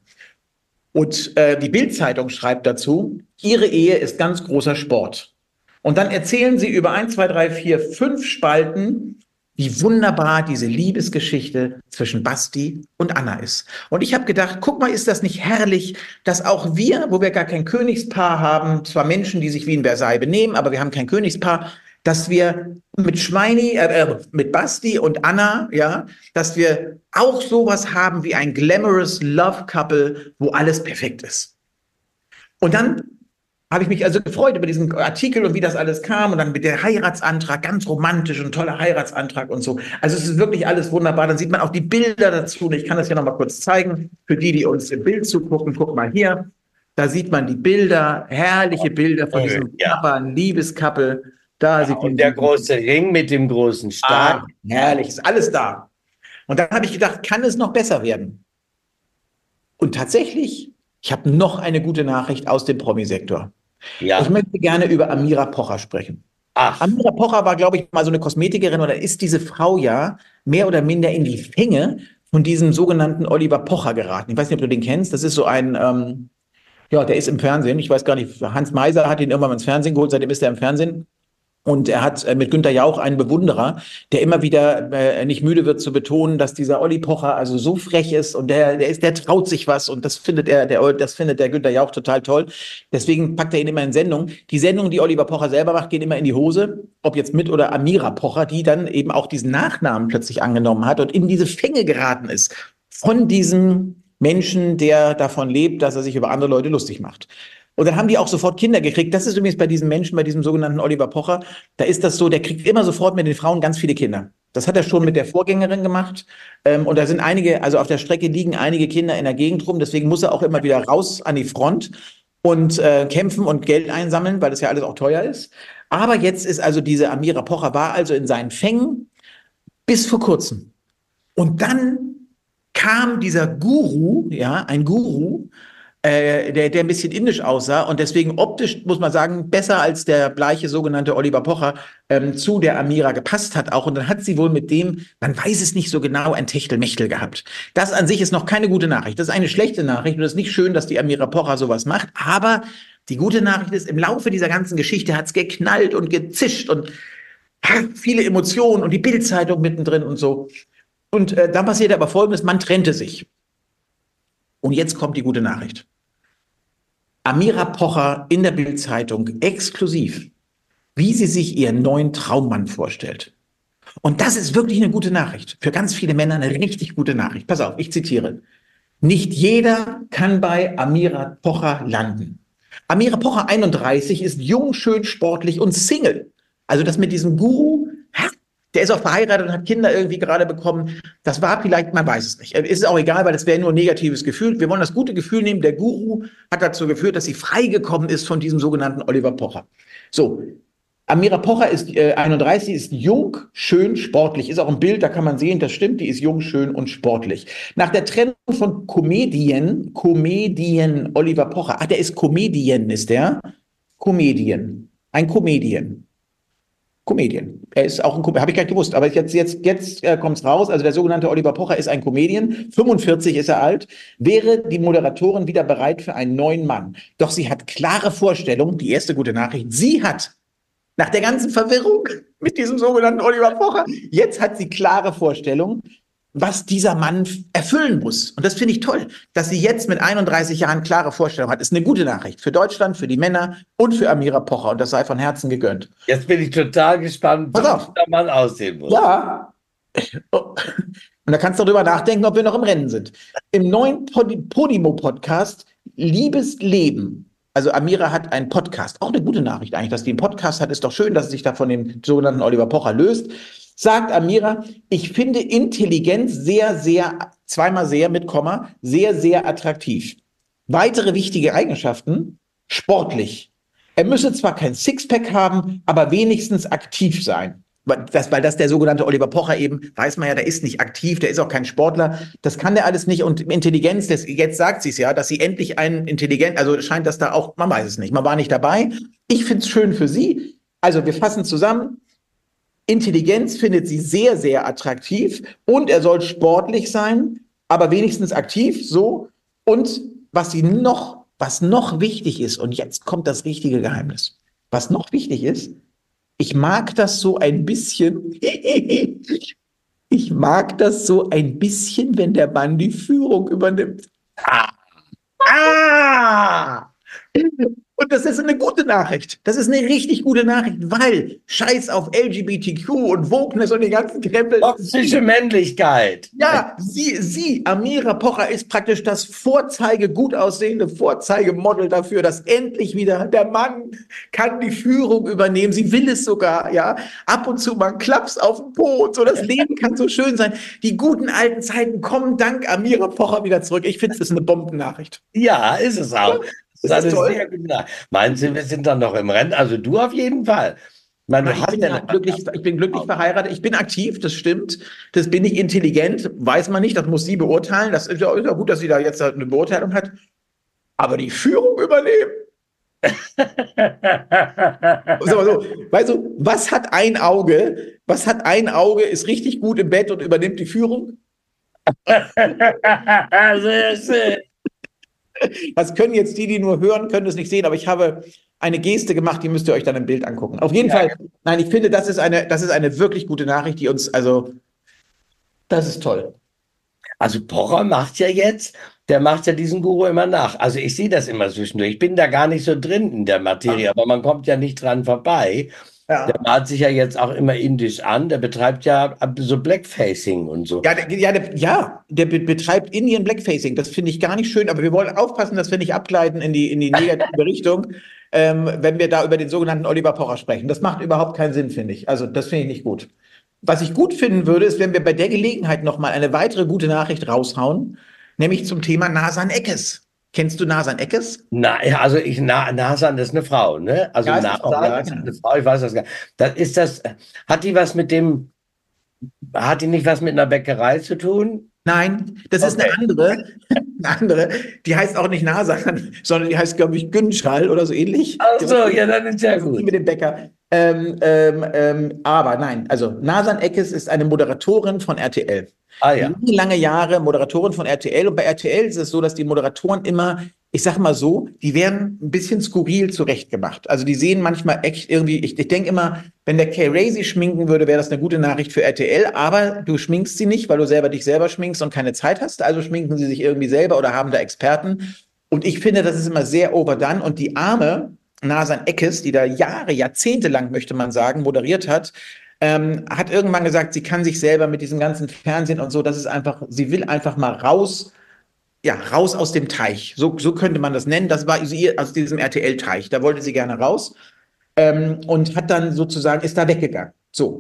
Und äh, die Bild-Zeitung schreibt dazu, ihre Ehe ist ganz großer Sport. Und dann erzählen sie über eins, zwei, drei, vier, fünf Spalten, wie wunderbar diese Liebesgeschichte zwischen Basti und Anna ist. Und ich habe gedacht, guck mal, ist das nicht herrlich, dass auch wir, wo wir gar kein Königspaar haben, zwar Menschen, die sich wie in Versailles benehmen, aber wir haben kein Königspaar, dass wir mit Schweini, äh, mit Basti und Anna, ja, dass wir auch sowas haben wie ein glamorous Love Couple, wo alles perfekt ist. Und dann habe ich mich also gefreut über diesen Artikel und wie das alles kam und dann mit der Heiratsantrag, ganz romantisch und toller Heiratsantrag und so. Also es ist wirklich alles wunderbar. Dann sieht man auch die Bilder dazu. Und ich kann das ja noch mal kurz zeigen für die, die uns im Bild zugucken. Guck mal hier. Da sieht man die Bilder, herrliche Bilder von diesem ja. wunderbaren Liebescouple. Da sieht Und man der große Ring mit dem großen Stab. ah, herrlich, ist alles da. Und dann habe ich gedacht, kann es noch besser werden? Und tatsächlich, ich habe noch eine gute Nachricht aus dem Promi-Sektor. Ich Ja. möchte gerne über Amira Pocher sprechen. Ach, Amira Pocher war, glaube ich, mal so eine Kosmetikerin oder ist diese Frau ja mehr oder minder in die Fänge von diesem sogenannten Oliver Pocher geraten. Ich weiß nicht, ob du den kennst. Das ist so ein, ähm, ja, der ist im Fernsehen. Ich weiß gar nicht, Hans Meiser hat ihn irgendwann mal ins Fernsehen geholt, seitdem ist er im Fernsehen. Und er hat äh, mit Günther Jauch einen Bewunderer, der immer wieder äh, nicht müde wird zu betonen, dass dieser Olli Pocher also so frech ist und der, der ist, der traut sich was und das findet er, der, das findet der Günther Jauch total toll. Deswegen packt er ihn immer in Sendung. Die Sendungen, die Oliver Pocher selber macht, gehen immer in die Hose, ob jetzt mit oder Amira Pocher, die dann eben auch diesen Nachnamen plötzlich angenommen hat und in diese Fänge geraten ist von diesem Menschen, der davon lebt, dass er sich über andere Leute lustig macht. Und dann haben die auch sofort Kinder gekriegt. Das ist übrigens bei diesem Menschen, bei diesem sogenannten Oliver Pocher, da ist das so, der kriegt immer sofort mit den Frauen ganz viele Kinder. Das hat er schon mit der Vorgängerin gemacht. Ähm, und da sind einige, also auf der Strecke liegen einige Kinder in der Gegend rum. Deswegen muss er auch immer wieder raus an die Front und äh, kämpfen und Geld einsammeln, weil das ja alles auch teuer ist. Aber jetzt ist also diese Amira Pocher war also in seinen Fängen bis vor kurzem. Und dann kam dieser Guru, ja, ein Guru, äh, der, der ein bisschen indisch aussah und deswegen optisch, muss man sagen, besser als der bleiche sogenannte Oliver Pocher ähm, zu der Amira gepasst hat auch. Und dann hat sie wohl mit dem, man weiß es nicht so genau, ein Techtelmechtel gehabt. Das an sich ist noch keine gute Nachricht. Das ist eine schlechte Nachricht und es ist nicht schön, dass die Amira Pocher sowas macht, aber die gute Nachricht ist, im Laufe dieser ganzen Geschichte hat es geknallt und gezischt und viele Emotionen und die Bild-Zeitung mittendrin und so. Und äh, dann passierte aber Folgendes, man trennte sich. Und jetzt kommt die gute Nachricht. Amira Pocher in der Bild-Zeitung exklusiv, wie sie sich ihren neuen Traummann vorstellt. Und das ist wirklich eine gute Nachricht. Für ganz viele Männer eine richtig gute Nachricht. Pass auf, ich zitiere. Nicht jeder kann bei Amira Pocher landen. Amira Pocher einunddreißig ist jung, schön, sportlich und Single. Also das mit diesem Guru, der ist auch verheiratet und hat Kinder irgendwie gerade bekommen. Das war vielleicht, man weiß es nicht. Ist auch egal, weil das wäre nur ein negatives Gefühl. Wir wollen das gute Gefühl nehmen. Der Guru hat dazu geführt, dass sie freigekommen ist von diesem sogenannten Oliver Pocher. So, Amira Pocher ist äh, einunddreißig, ist jung, schön, sportlich. Ist auch ein Bild, da kann man sehen, das stimmt, die ist jung, schön und sportlich. Nach der Trennung von Comedian, Comedian Oliver Pocher, ach, der ist Comedian, ist der? Comedian, ein Comedian. Comedian. Er ist auch ein Comedian, habe ich gar nicht gewusst, aber jetzt, jetzt, jetzt äh, kommt es raus. Also der sogenannte Oliver Pocher ist ein Comedian, fünfundvierzig ist er alt, wäre die Moderatorin wieder bereit für einen neuen Mann. Doch sie hat klare Vorstellungen, die erste gute Nachricht, sie hat nach der ganzen Verwirrung mit diesem sogenannten Oliver Pocher, jetzt hat sie klare Vorstellungen, was dieser Mann erfüllen muss. Und das finde ich toll, dass sie jetzt mit einunddreißig Jahren klare Vorstellungen hat. Ist eine gute Nachricht für Deutschland, für die Männer und für Amira Pocher. Und das sei von Herzen gegönnt. jetzt bin ich total gespannt, wie der Mann aussehen muss. Ja. Und da kannst du darüber nachdenken, ob wir noch im Rennen sind. Im neuen Pod- Podimo-Podcast Liebes Leben. Also Amira hat einen Podcast. Auch eine gute Nachricht eigentlich, dass die einen Podcast hat. Ist doch schön, dass sie sich da von dem sogenannten Oliver Pocher löst. Sagt Amira, ich finde Intelligenz sehr, sehr, zweimal sehr mit Komma, sehr, sehr attraktiv. Weitere wichtige Eigenschaften, sportlich. Er müsse zwar kein Sixpack haben, aber wenigstens aktiv sein. Das, weil das der sogenannte Oliver Pocher eben, weiß man ja, der ist nicht aktiv, der ist auch kein Sportler, das kann der alles nicht. Und Intelligenz, das, jetzt sagt sie es ja, dass sie endlich einen intelligent, also scheint das da auch, man weiß es nicht, man war nicht dabei. Ich finde es schön für sie. Also wir fassen zusammen. Intelligenz findet sie sehr, sehr attraktiv und er soll sportlich sein, aber wenigstens aktiv, so. Und was sie noch, was noch wichtig ist, und jetzt kommt das richtige Geheimnis. Was noch wichtig ist, ich mag das so ein bisschen, ich mag das so ein bisschen, wenn der Mann die Führung übernimmt. Ah! Ah! Und das ist eine gute Nachricht. Das ist eine richtig gute Nachricht, weil Scheiß auf L G B T Q und Wokeness und den ganzen Krempel. Toxische Männlichkeit. Ja, sie, sie, Amira Pocher ist praktisch das Vorzeige, gut aussehende Vorzeigemodel dafür, dass endlich wieder der Mann kann die Führung übernehmen. Sie will es sogar, ja. Ab und zu mal ein Klaps auf den Po und so. Das Leben kann so schön sein. Die guten alten Zeiten kommen dank Amira Pocher wieder zurück. Ich finde, das ist eine Bombennachricht. Ja, ist es auch. Das, das ist toll. sehr gut. Meinst du, wir sind dann noch im Rennen? Also du auf jeden Fall. Man, ich, bin ja glücklich, ich bin glücklich verheiratet, ich bin aktiv, das stimmt. Das bin ich intelligent, weiß man nicht, das muss sie beurteilen. Das ist ja, ist ja gut, dass sie da jetzt eine Beurteilung hat. Aber die Führung übernehmen, So, so, weißt du, was hat ein Auge? Was hat ein Auge, ist richtig gut im Bett und übernimmt die Führung? Sehr schön. Das können jetzt die, die nur hören, können es nicht sehen, aber ich habe eine Geste gemacht, die müsst ihr euch dann im Bild angucken. Auf jeden Ja, Fall, nein, ich finde, das ist eine, das ist eine wirklich gute Nachricht, die uns, also, das ist toll. also Pocher macht ja jetzt, der macht ja diesen Guru immer nach. Also ich sehe das immer zwischendurch. Ich bin da gar nicht so drin in der Materie, aber man kommt ja nicht dran vorbei. Der Ja. malt sich ja jetzt auch immer indisch an. Der betreibt ja so Blackfacing und so. Ja, der, ja, der, ja, der be betreibt Indian Blackfacing. Das finde ich gar nicht schön, aber wir wollen aufpassen, dass wir nicht abgleiten in die, in die negative Richtung, ähm, wenn wir da über den sogenannten Oliver Pocher sprechen. Das macht überhaupt keinen Sinn, finde ich. Also, das finde ich nicht gut. Was ich gut finden würde, ist, wenn wir bei der Gelegenheit nochmal eine weitere gute Nachricht raushauen, nämlich zum Thema Nasan Eckes. Kennst du Nasan Eckes? Na, ja, also ich, Na, Nasan ist eine Frau, ne? Also Ja, ist eine Frau, ja, Nasan ist genau. eine Frau, ich weiß das gar nicht. Das ist das, hat die was mit dem, hat die nicht was mit einer Bäckerei zu tun? Nein, das ist eine Okay. andere, eine andere, die heißt auch nicht Nasan, sondern die heißt, glaube ich, Günschall oder so ähnlich. Ach so, ja, dann ist ja Das ist die gut. mit dem Bäcker. Ähm, ähm, ähm, aber nein, also Nasan Eckes ist eine Moderatorin von R T L. Ah Lange, ja. lange Jahre Moderatorin von R T L. Und bei R T L ist es so, dass die Moderatoren immer, ich sag mal so, die werden ein bisschen skurril zurechtgemacht. Also die sehen manchmal echt irgendwie, ich, ich denke immer, wenn der Kay sie schminken würde, wäre das eine gute Nachricht für R T L. Aber du schminkst sie nicht, weil du selber dich selber schminkst und keine Zeit hast. Also schminken sie sich irgendwie selber oder haben da Experten. Und ich finde, das ist immer sehr overdone. Und die arme Nasan Eckes, die da Jahre, Jahrzehnte lang, möchte man sagen, moderiert hat, ähm, hat irgendwann gesagt, sie kann sich selber mit diesem ganzen Fernsehen und so, das ist einfach, sie will einfach mal raus, ja, raus aus dem Teich. So, so könnte man das nennen. Das war sie aus diesem R T L-Teich. Da wollte sie gerne raus ähm, und hat dann sozusagen, ist da weggegangen. So.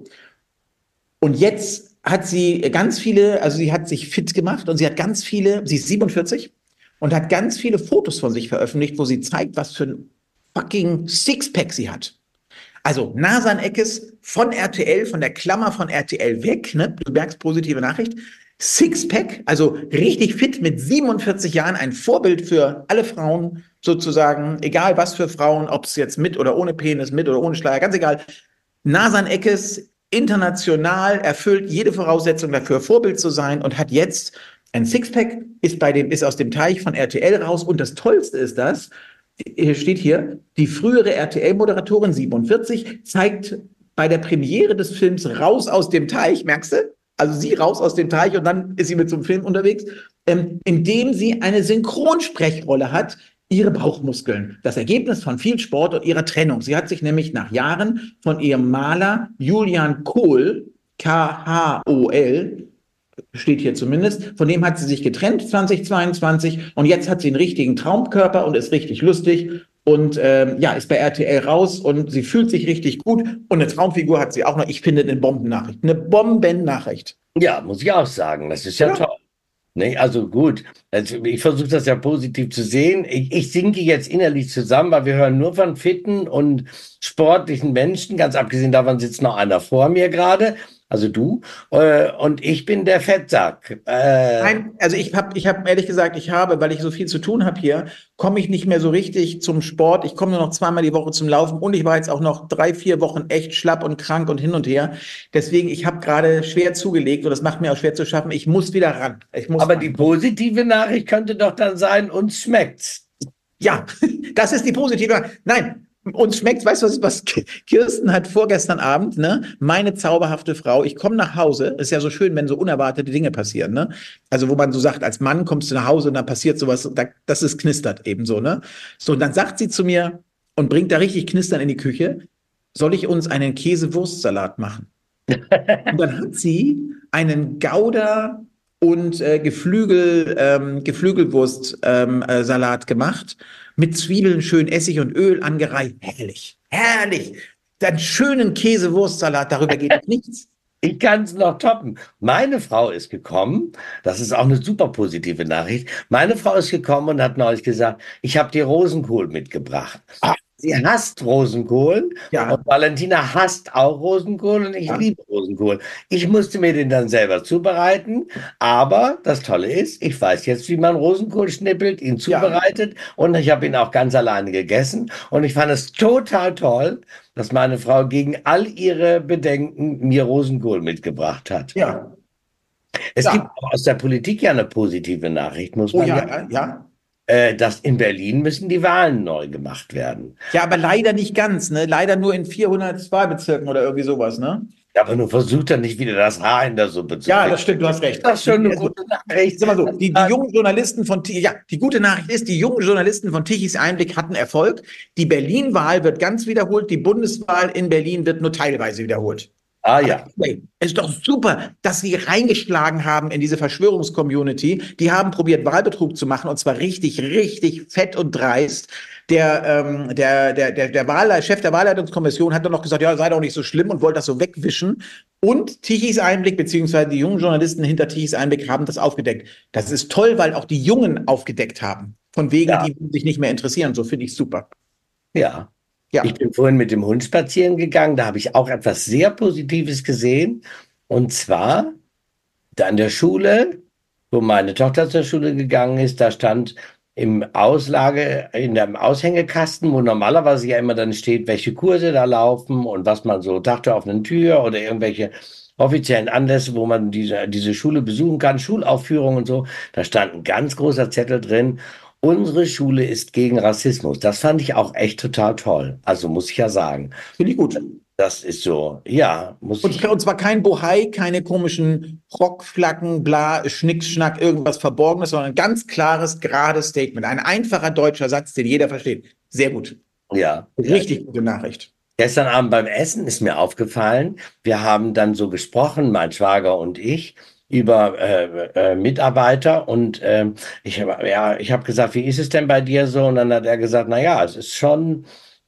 Und jetzt hat sie ganz viele, also sie hat sich fit gemacht und sie hat ganz viele, sie ist siebenundvierzig und hat ganz viele Fotos von sich veröffentlicht, wo sie zeigt, was für ein fucking Sixpack sie hat. Also Nasan Eckes von R T L, von der Klammer von R T L weg, ne? Du merkst, positive Nachricht. Sixpack, also richtig fit mit siebenundvierzig Jahren, ein Vorbild für alle Frauen sozusagen, egal was für Frauen, ob es jetzt mit oder ohne Penis, mit oder ohne Schleier, ganz egal. Nasan Eckes international erfüllt jede Voraussetzung dafür, Vorbild zu sein und hat jetzt ein Sixpack, ist bei dem, ist aus dem Teich von R T L raus und das Tollste ist das, hier steht hier, die frühere R T L-Moderatorin siebenundvierzig zeigt bei der Premiere des Films Raus aus dem Teich, merkst du? Also sie raus aus dem Teich und dann ist sie mit so einem Film unterwegs, ähm, in dem sie eine Synchronsprechrolle hat, ihre Bauchmuskeln. Das Ergebnis von viel Sport und ihrer Trennung. Sie hat sich nämlich nach Jahren von ihrem Maler Julian Kohl, K H O L, steht hier zumindest, von dem hat sie sich getrennt zweitausendzweiundzwanzig und jetzt hat sie einen richtigen Traumkörper und ist richtig lustig und ähm, ja, ist bei R T L raus und sie fühlt sich richtig gut und eine Traumfigur hat sie auch noch. Ich finde eine Bombennachricht, eine Bombennachricht. Ja, muss ich auch sagen. Das ist ja Oder? toll. Ne, also gut, also ich versuche das ja positiv zu sehen. Ich, ich sinke jetzt innerlich zusammen, weil wir hören nur von fitten und sportlichen Menschen. Ganz abgesehen davon sitzt noch einer vor mir gerade, also du, äh, und ich bin der Fettsack. Äh, Nein, also ich habe, ich habe ehrlich gesagt, ich habe, weil ich so viel zu tun habe hier, komme ich nicht mehr so richtig zum Sport. Ich komme nur noch zweimal die Woche zum Laufen und ich war jetzt auch noch drei, vier Wochen echt schlapp und krank und hin und her. Deswegen, ich habe gerade schwer zugelegt und das macht mir auch schwer zu schaffen. Ich muss wieder ran. Ich muss aber die ran. positive Nachricht könnte doch dann sein, uns schmeckt's. Ja, das ist die positive. Nein, uns schmeckt, weißt du, was, was Kirsten hat vorgestern Abend, ne? Meine zauberhafte Frau, ich komme nach Hause, ist ja so schön, wenn so unerwartete Dinge passieren, ne? Also wo man so sagt, als Mann kommst du nach Hause und dann passiert sowas, da, das ist knistert eben so, ne? So, und dann sagt sie zu mir und bringt da richtig Knistern in die Küche, soll ich uns einen Käsewurstsalat machen? Und dann hat sie einen Gouda und äh, Geflügel, ähm, Geflügelwurstsalat ähm, äh, Salat gemacht, mit Zwiebeln, schön Essig und Öl angereiht. Herrlich, herrlich. Dann schönen Käsewurstsalat, darüber geht nichts. Ich kann es noch toppen. Meine Frau ist gekommen, das ist auch eine super positive Nachricht. Meine Frau ist gekommen und hat neulich gesagt, ich habe dir Rosenkohl mitgebracht. sie hasst Rosenkohl und Ja, Valentina hasst auch Rosenkohl und ich ja, liebe Rosenkohl. Ich musste mir den dann selber zubereiten, aber das Tolle ist, ich weiß jetzt, wie man Rosenkohl schnippelt, ihn ja, zubereitet und ich habe ihn auch ganz alleine gegessen und ich fand es total toll, dass meine Frau gegen all ihre Bedenken mir Rosenkohl mitgebracht hat. ja, Es gibt ja. auch aus der Politik ja eine positive Nachricht, muss Oh man ja, ja, ja, ja. äh, dass in Berlin müssen die Wahlen neu gemacht werden. Ja, aber leider nicht ganz, ne? Leider nur in vierhundert Wahlbezirken oder irgendwie sowas, ne? Ja, aber nun versucht er nicht wieder das Haar in der Suppe zu Ja, kriegen. das stimmt, du hast recht. Das ist schon Die, eine also, gute ich Nachricht. sag mal so, die, die jungen Journalisten von, Ti- ja, die gute Nachricht ist, die jungen Journalisten von Tichys Einblick hatten Erfolg. Die Berlin-Wahl wird ganz wiederholt, die Bundeswahl in Berlin wird nur teilweise wiederholt. Ah Aber ja, hey, es ist doch super, dass sie reingeschlagen haben in diese Verschwörungscommunity. Die haben probiert, Wahlbetrug zu machen und zwar richtig, richtig fett und dreist. Der, ähm, der, der, der, der Wahl, Chef der Wahlleitungskommission hat dann noch gesagt, ja, sei doch nicht so schlimm und wollte das so wegwischen. Und Tichys Einblick, beziehungsweise die jungen Journalisten hinter Tichys Einblick haben das aufgedeckt. Das ist toll, weil auch die Jungen aufgedeckt haben. Von wegen, ja, die sich nicht mehr interessieren. So finde ich super. ja. Ich Ja, bin vorhin mit dem Hund spazieren gegangen, da habe ich auch etwas sehr Positives gesehen. Und zwar, da an der Schule, wo meine Tochter zur Schule gegangen ist, da stand im Auslage, in dem Aushängekasten, wo normalerweise ja immer dann steht, welche Kurse da laufen und was man so Tag der offenen Tür oder irgendwelche offiziellen Anlässe, wo man diese, diese Schule besuchen kann, Schulaufführungen und so. Da stand ein ganz großer Zettel drin. Unsere Schule ist gegen Rassismus. Das fand ich auch echt total toll. Also muss ich ja sagen. finde ich gut. Das ist so, ja, muss Und, ich. und zwar kein Bohai, keine komischen Rockflacken, bla, Schnickschnack, irgendwas Verborgenes, sondern ein ganz klares, gerades Statement. Ein einfacher deutscher Satz, den jeder versteht. Sehr gut. Ja, ja. Richtig gute Nachricht. Gestern Abend beim Essen ist mir aufgefallen, wir haben dann so gesprochen, mein Schwager und ich, über äh, äh, Mitarbeiter und ähm, ich habe ja, ich habe gesagt, wie ist es denn bei dir so? Und dann hat er gesagt, na ja, es ist schon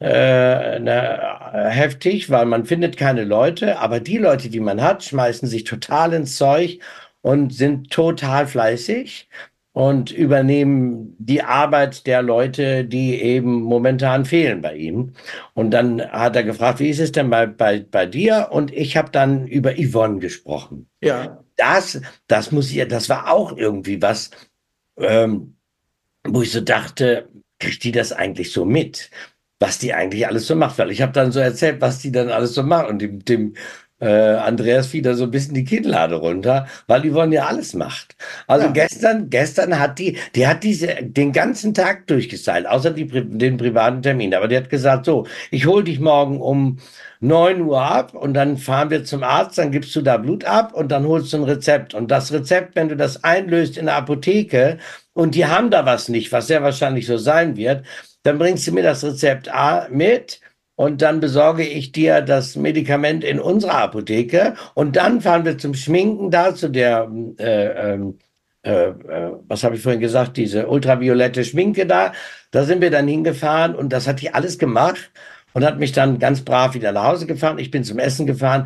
äh, na, heftig, weil man findet keine Leute, aber die Leute, die man hat, schmeißen sich total ins Zeug und sind total fleißig und übernehmen die Arbeit der Leute, die eben momentan fehlen bei ihm. Und dann hat er gefragt, wie ist es denn bei, bei, bei dir? Und ich habe dann über Yvonne gesprochen. Ja, Das, das muss ich, das war auch irgendwie was, ähm, wo ich so dachte, kriegt die das eigentlich so mit? Was die eigentlich alles so macht, weil ich habe dann so erzählt, was die dann alles so macht und dem, dem äh, Andreas fiel da so ein bisschen die Kinnlade runter, weil die wollen ja alles macht. Also ja. gestern, gestern hat die, die hat diese den ganzen Tag durchgestylt, außer die, Pri- den privaten Termin. Aber die hat gesagt, so, ich hol dich morgen um neun Uhr ab und dann fahren wir zum Arzt, dann gibst du da Blut ab und dann holst du ein Rezept. Und das Rezept, wenn du das einlöst in der Apotheke und die haben da was nicht, was sehr wahrscheinlich so sein wird, dann bringst du mir das Rezept A mit und dann besorge ich dir das Medikament in unserer Apotheke und dann fahren wir zum Schminken da zu der, äh, ähm, äh, äh, was habe ich vorhin gesagt, diese ultraviolette Schminke da. Da sind wir dann hingefahren und das hat die alles gemacht und hat mich dann ganz brav wieder nach Hause gefahren. Ich bin zum Essen gefahren.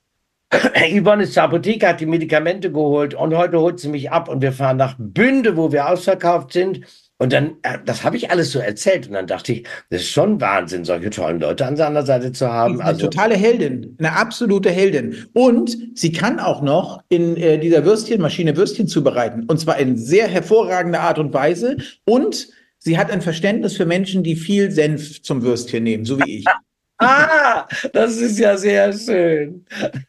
Yvonne ist zur Apotheke, hat die Medikamente geholt und heute holt sie mich ab und wir fahren nach Bünde, wo wir ausverkauft sind. Und dann, äh, das habe ich alles so erzählt und dann dachte ich, das ist schon Wahnsinn, solche tollen Leute an seiner Seite zu Die haben. ist eine Also, totale Heldin, eine absolute Heldin. Und sie kann auch noch in äh, dieser Würstchenmaschine Würstchen zubereiten. Und zwar in sehr hervorragender Art und Weise. Und sie hat ein Verständnis für Menschen, die viel Senf zum Würstchen nehmen, so wie ich. ah, das ist ja sehr schön.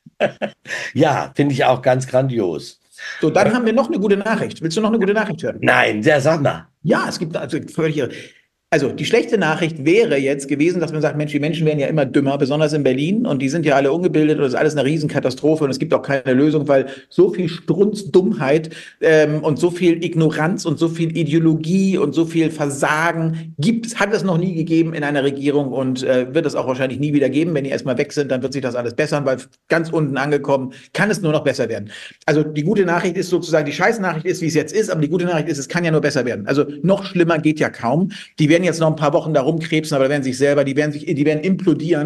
Ja, finde ich auch ganz grandios. So, dann haben wir noch eine gute Nachricht. Willst du noch eine gute Nachricht hören? Nein, der sag mal. Ja, es gibt also völlig irre. Also die schlechte Nachricht wäre jetzt gewesen, dass man sagt, Mensch, die Menschen werden ja immer dümmer, besonders in Berlin, und die sind ja alle ungebildet und das ist alles eine Riesenkatastrophe und es gibt auch keine Lösung, weil so viel Strunzdummheit ähm, und so viel Ignoranz und so viel Ideologie und so viel Versagen gibt, hat es noch nie gegeben in einer Regierung und äh, wird es auch wahrscheinlich nie wieder geben. Wenn die erstmal weg sind, dann wird sich das alles bessern, weil ganz unten angekommen kann es nur noch besser werden. Also die gute Nachricht ist sozusagen, die Scheißnachricht ist, wie es jetzt ist, aber die gute Nachricht ist, es kann ja nur besser werden. Also noch schlimmer geht ja kaum. Die werden jetzt noch ein paar Wochen da rumkrebsen, aber da werden sich selber, die werden sich, die werden implodieren.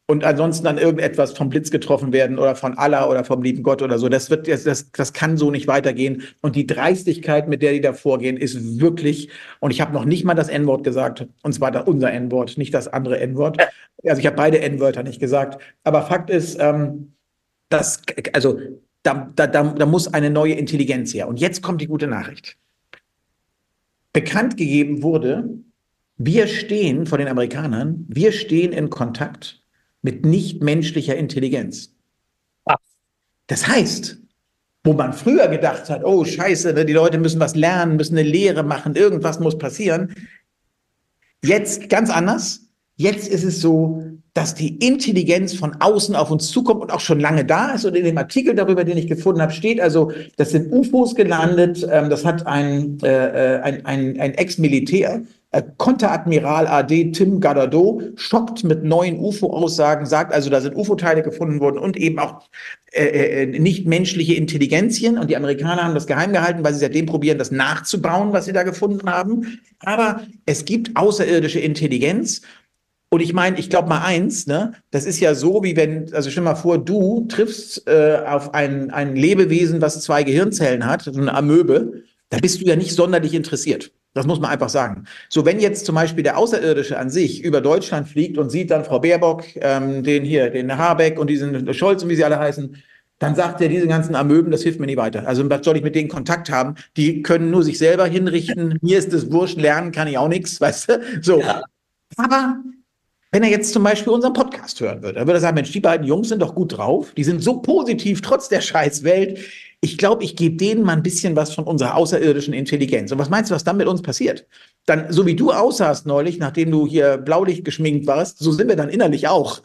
und ansonsten dann irgendetwas vom Blitz getroffen werden oder von Allah oder vom lieben Gott oder so. Das wird, das, das, das kann so nicht weitergehen. Und die Dreistigkeit, mit der die da vorgehen, ist wirklich, und ich habe noch nicht mal das En-Wort gesagt, und zwar da unser En-Wort, nicht das andere En-Wort. Also ich habe beide En-Wörter nicht gesagt. Aber Fakt ist, ähm, dass, also da, da, da, da muss eine neue Intelligenz her. Und jetzt kommt die gute Nachricht. Bekannt gegeben wurde, wir stehen von den Amerikanern, wir stehen in Kontakt mit nichtmenschlicher Intelligenz. Das heißt, wo man früher gedacht hat, oh Scheiße, ne, die Leute müssen was lernen, müssen eine Lehre machen, irgendwas muss passieren. Jetzt ganz anders. Jetzt ist es so, dass die Intelligenz von außen auf uns zukommt und auch schon lange da ist. Und in dem Artikel darüber, den ich gefunden habe, steht also, das sind U F Os gelandet. Ähm, das hat ein, äh, ein, ein, ein Ex-Militär, äh, Konteradmiral A D Tim Gadado, schockt mit neuen U F O-Aussagen, sagt also, da sind U F O-Teile gefunden worden und eben auch äh, äh, nicht-menschliche Intelligenzien. Und die Amerikaner haben das geheim gehalten, weil sie seitdem probieren, das nachzubauen, was sie da gefunden haben. Aber es gibt außerirdische Intelligenz. Und ich meine, ich glaube mal eins, ne, das ist ja so, wie wenn, also stell mal vor, du triffst äh, auf ein, ein Lebewesen, was zwei Gehirnzellen hat, so eine Amöbe, da bist du ja nicht sonderlich interessiert. Das muss man einfach sagen. So, wenn jetzt zum Beispiel der Außerirdische an sich über Deutschland fliegt und sieht dann Frau Baerbock, ähm, den hier, den Habeck und diesen Scholz und wie sie alle heißen, dann sagt er, diese ganzen Amöben, das hilft mir nicht weiter. Also was soll ich mit denen Kontakt haben? Die können nur sich selber hinrichten. Mir ist es wurscht, lernen kann ich auch nichts, weißt du? So. Ja. Aber wenn er jetzt zum Beispiel unseren Podcast hören würde, dann würde er sagen, Mensch, die beiden Jungs sind doch gut drauf, die sind so positiv, trotz der Scheißwelt. Ich glaube, ich gebe denen mal ein bisschen was von unserer außerirdischen Intelligenz. Und was meinst du, was dann mit uns passiert? Dann, so wie du aussahst neulich, nachdem du hier Blaulicht geschminkt warst, so sind wir dann innerlich auch.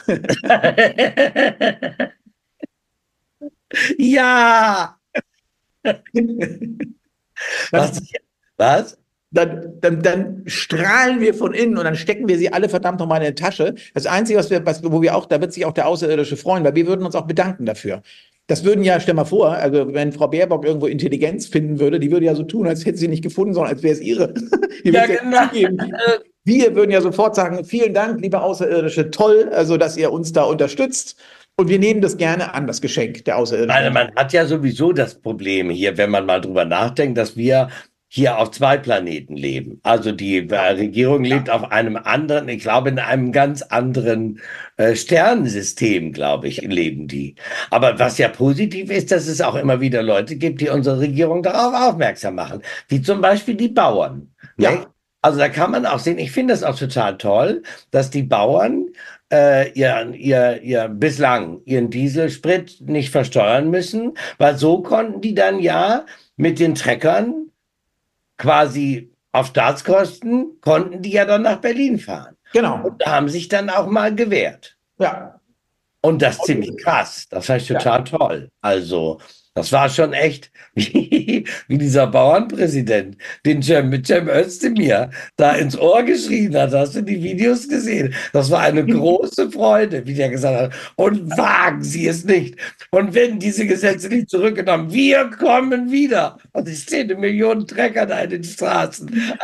Ja! Was? Was? Dann, dann, dann strahlen wir von innen und dann stecken wir sie alle verdammt nochmal in eine Tasche. Das Einzige, was wir, was, wo wir auch, da wird sich auch der Außerirdische freuen, weil wir würden uns auch bedanken dafür. Das würden ja, stell mal vor, also wenn Frau Baerbock irgendwo Intelligenz finden würde, die würde ja so tun, als hätte sie nicht gefunden, sondern als wäre es ihre. Die ja, genau. Wir würden ja sofort sagen, vielen Dank, liebe Außerirdische, toll, also dass ihr uns da unterstützt. Und wir nehmen das gerne an, das Geschenk der Außerirdischen. Also man hat ja sowieso das Problem hier, wenn man mal drüber nachdenkt, dass wir hier auf zwei Planeten leben. Also die Regierung lebt auf einem anderen, ich glaube in einem ganz anderen äh, Sternensystem, glaube ich, leben die. Aber was ja positiv ist, dass es auch immer wieder Leute gibt, die unsere Regierung darauf aufmerksam machen. Wie zum Beispiel die Bauern. Ja. Ne? Also da kann man auch sehen, ich finde das auch total toll, dass die Bauern äh, ihr, ihr, ihr bislang ihren Dieselsprit nicht versteuern müssen, weil so konnten die dann ja mit den Treckern quasi auf Staatskosten, konnten die ja dann nach Berlin fahren. Genau. Und da haben sich dann auch mal gewehrt. Ja. Und das ist ziemlich krass. Das fand ich total ja. toll. Also, das war schon echt wie, wie dieser Bauernpräsident, den Cem, Cem Özdemir da ins Ohr geschrien hat. Hast du die Videos gesehen? Das war eine große Freude, wie der gesagt hat. Und wagen Sie es nicht. Und wenn diese Gesetze nicht zurückgenommen, wir kommen wieder. Und ich sehe eine Million Trecker da in den Straßen.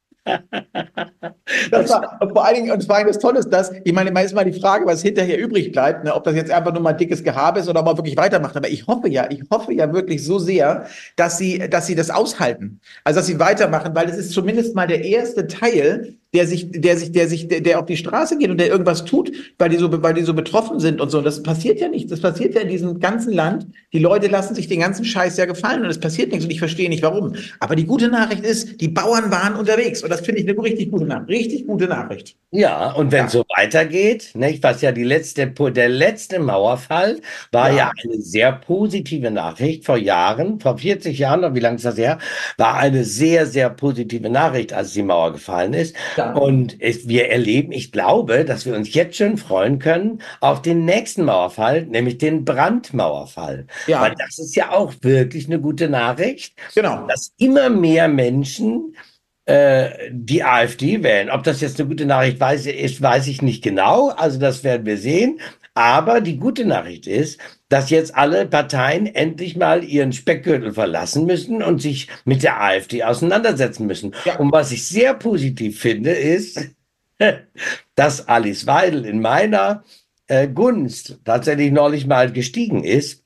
Das war, und vor allen Dingen, und vor allem das Tolle ist das, ich meine, immer ist mal die Frage, was hinterher übrig bleibt, ne, ob das jetzt einfach nur mal ein dickes Gehabe ist oder ob man wirklich weitermacht. Aber ich hoffe ja, ich hoffe ja wirklich so sehr, dass sie, dass sie das aushalten. Also, dass sie weitermachen, weil es ist zumindest mal der erste Teil, der sich, der sich, der sich, der, der auf die Straße geht und der irgendwas tut, weil die so, weil die so betroffen sind und so. Und das passiert ja nicht. Das passiert ja in diesem ganzen Land. Die Leute lassen sich den ganzen Scheiß ja gefallen und es passiert nichts und ich verstehe nicht warum. Aber die gute Nachricht ist, die Bauern waren unterwegs und das finde ich eine richtig gute Nachricht. Richtig gute Nachricht. Ja, und wenn es ja. so weitergeht, nicht, was ja die letzte, der letzte Mauerfall war ja. ja eine sehr positive Nachricht vor Jahren, vor vierzig Jahren, oder wie lange ist das her, war eine sehr, sehr positive Nachricht, als die Mauer gefallen ist. Ja. Und es, wir erleben, ich glaube, dass wir uns jetzt schon freuen können auf den nächsten Mauerfall, nämlich den Brandmauerfall. Ja. Weil das ist ja auch wirklich eine gute Nachricht, genau. dass immer mehr Menschen die AfD wählen. Ob das jetzt eine gute Nachricht weiß, ist, weiß ich nicht genau. Also das werden wir sehen. Aber die gute Nachricht ist, dass jetzt alle Parteien endlich mal ihren Speckgürtel verlassen müssen und sich mit der AfD auseinandersetzen müssen. Ja. Und was ich sehr positiv finde, ist, dass Alice Weidel in meiner äh, Gunst tatsächlich neulich mal gestiegen ist.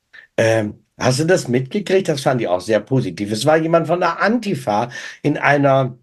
Ähm, hast du das mitgekriegt? Das fand ich auch sehr positiv. Es war jemand von der Antifa in einer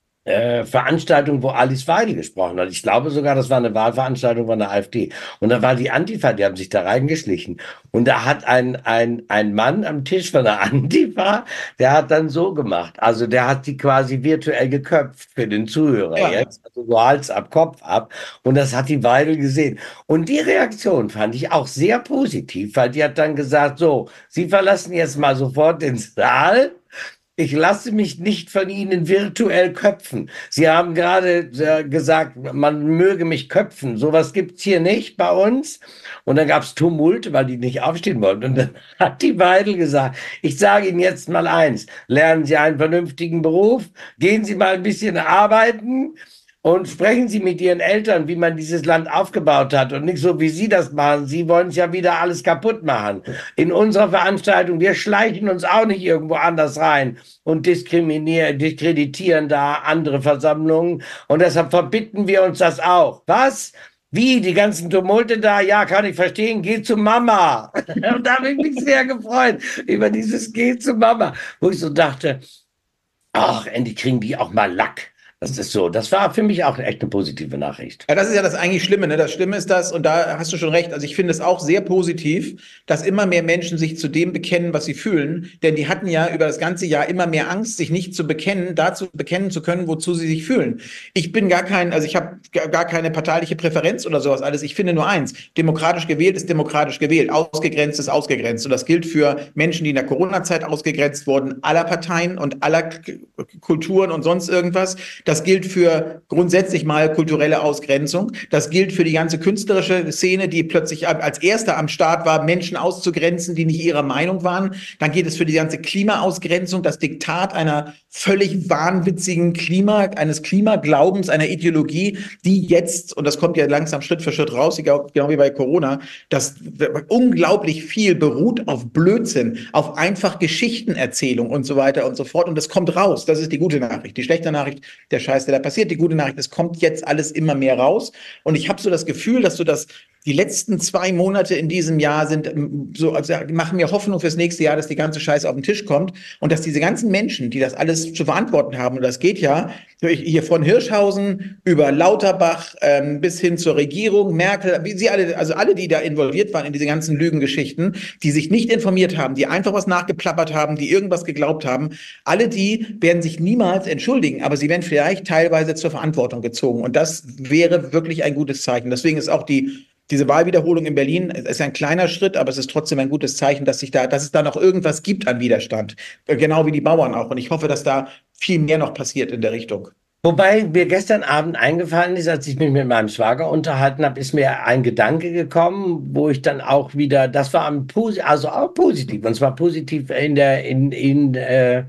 äh, Veranstaltung, wo Alice Weidel gesprochen hat. Ich glaube sogar, das war eine Wahlveranstaltung von der AfD. Und da war die Antifa, die haben sich da reingeschlichen. Und da hat ein, ein, ein Mann am Tisch von der Antifa, der hat dann so gemacht. Also der hat die quasi virtuell geköpft für den Zuhörer Ja. jetzt. Also so Hals ab, Kopf ab. Und das hat die Weidel gesehen. Und die Reaktion fand ich auch sehr positiv, weil die hat dann gesagt, so, Sie verlassen jetzt mal sofort den Saal. Ich lasse mich nicht von Ihnen virtuell köpfen. Sie haben gerade äh, gesagt, man möge mich köpfen. Sowas gibt's hier nicht bei uns. Und dann gab's Tumult, weil die nicht aufstehen wollten. Und dann hat die Weidel gesagt, ich sage Ihnen jetzt mal eins, lernen Sie einen vernünftigen Beruf, gehen Sie mal ein bisschen arbeiten und sprechen Sie mit Ihren Eltern, wie man dieses Land aufgebaut hat und nicht so, wie Sie das machen. Sie wollen es ja wieder alles kaputt machen. In unserer Veranstaltung, wir schleichen uns auch nicht irgendwo anders rein und diskriminieren, diskreditieren da andere Versammlungen. Und deshalb verbitten wir uns das auch. Was? Wie, die ganzen Tumulte da? Ja, kann ich verstehen. Geh zu Mama. Und da habe ich mich sehr gefreut über dieses Geh zu Mama, wo ich so dachte, ach, endlich kriegen die auch mal Lack. Das ist so. Das war für mich auch echt eine positive Nachricht. Ja, das ist ja das eigentlich Schlimme, ne? Das Schlimme ist das, und da hast du schon recht, also ich finde es auch sehr positiv, dass immer mehr Menschen sich zu dem bekennen, was sie fühlen, denn die hatten ja über das ganze Jahr immer mehr Angst, sich nicht zu bekennen, dazu bekennen zu können, wozu sie sich fühlen. Ich bin gar kein, also ich habe gar keine parteiliche Präferenz oder sowas alles. Ich finde nur eins, demokratisch gewählt ist demokratisch gewählt, ausgegrenzt ist ausgegrenzt. Und das gilt für Menschen, die in der Corona-Zeit ausgegrenzt wurden, aller Parteien und aller K- Kulturen und sonst irgendwas. Das gilt für grundsätzlich mal kulturelle Ausgrenzung. Das gilt für die ganze künstlerische Szene, die plötzlich als erster am Start war, Menschen auszugrenzen, die nicht ihrer Meinung waren. Dann geht es für die ganze Klimaausgrenzung, das Diktat einer völlig wahnwitzigen Klima, eines Klimaglaubens, einer Ideologie, die jetzt, und das kommt ja langsam Schritt für Schritt raus, genau wie bei Corona, dass unglaublich viel beruht auf Blödsinn, auf einfach Geschichtenerzählung und so weiter und so fort. Und das kommt raus. Das ist die gute Nachricht. Die schlechte Nachricht, der Scheiß, der da passiert. Die gute Nachricht, es kommt jetzt alles immer mehr raus. Und ich habe so das Gefühl, dass du das die letzten zwei Monate in diesem Jahr sind so, also machen mir Hoffnung fürs nächste Jahr, dass die ganze Scheiße auf den Tisch kommt und dass diese ganzen Menschen, die das alles zu verantworten haben, und das geht ja hier von Hirschhausen über Lauterbach ähm, bis hin zur Regierung, Merkel, wie sie alle, also alle, die da involviert waren in diese ganzen Lügengeschichten, die sich nicht informiert haben, die einfach was nachgeplappert haben, die irgendwas geglaubt haben, alle die werden sich niemals entschuldigen, aber sie werden vielleicht teilweise zur Verantwortung gezogen. Und das wäre wirklich ein gutes Zeichen. Deswegen ist auch die Diese Wahlwiederholung in Berlin ist ein kleiner Schritt, aber es ist trotzdem ein gutes Zeichen, dass sich da, dass es da noch irgendwas gibt an Widerstand. Genau wie die Bauern auch. Und ich hoffe, dass da viel mehr noch passiert in der Richtung. Wobei mir gestern Abend eingefallen ist, als ich mich mit meinem Schwager unterhalten habe, ist mir ein Gedanke gekommen, wo ich dann auch wieder, das war ein, also auch positiv, und zwar positiv in der, in, in, äh,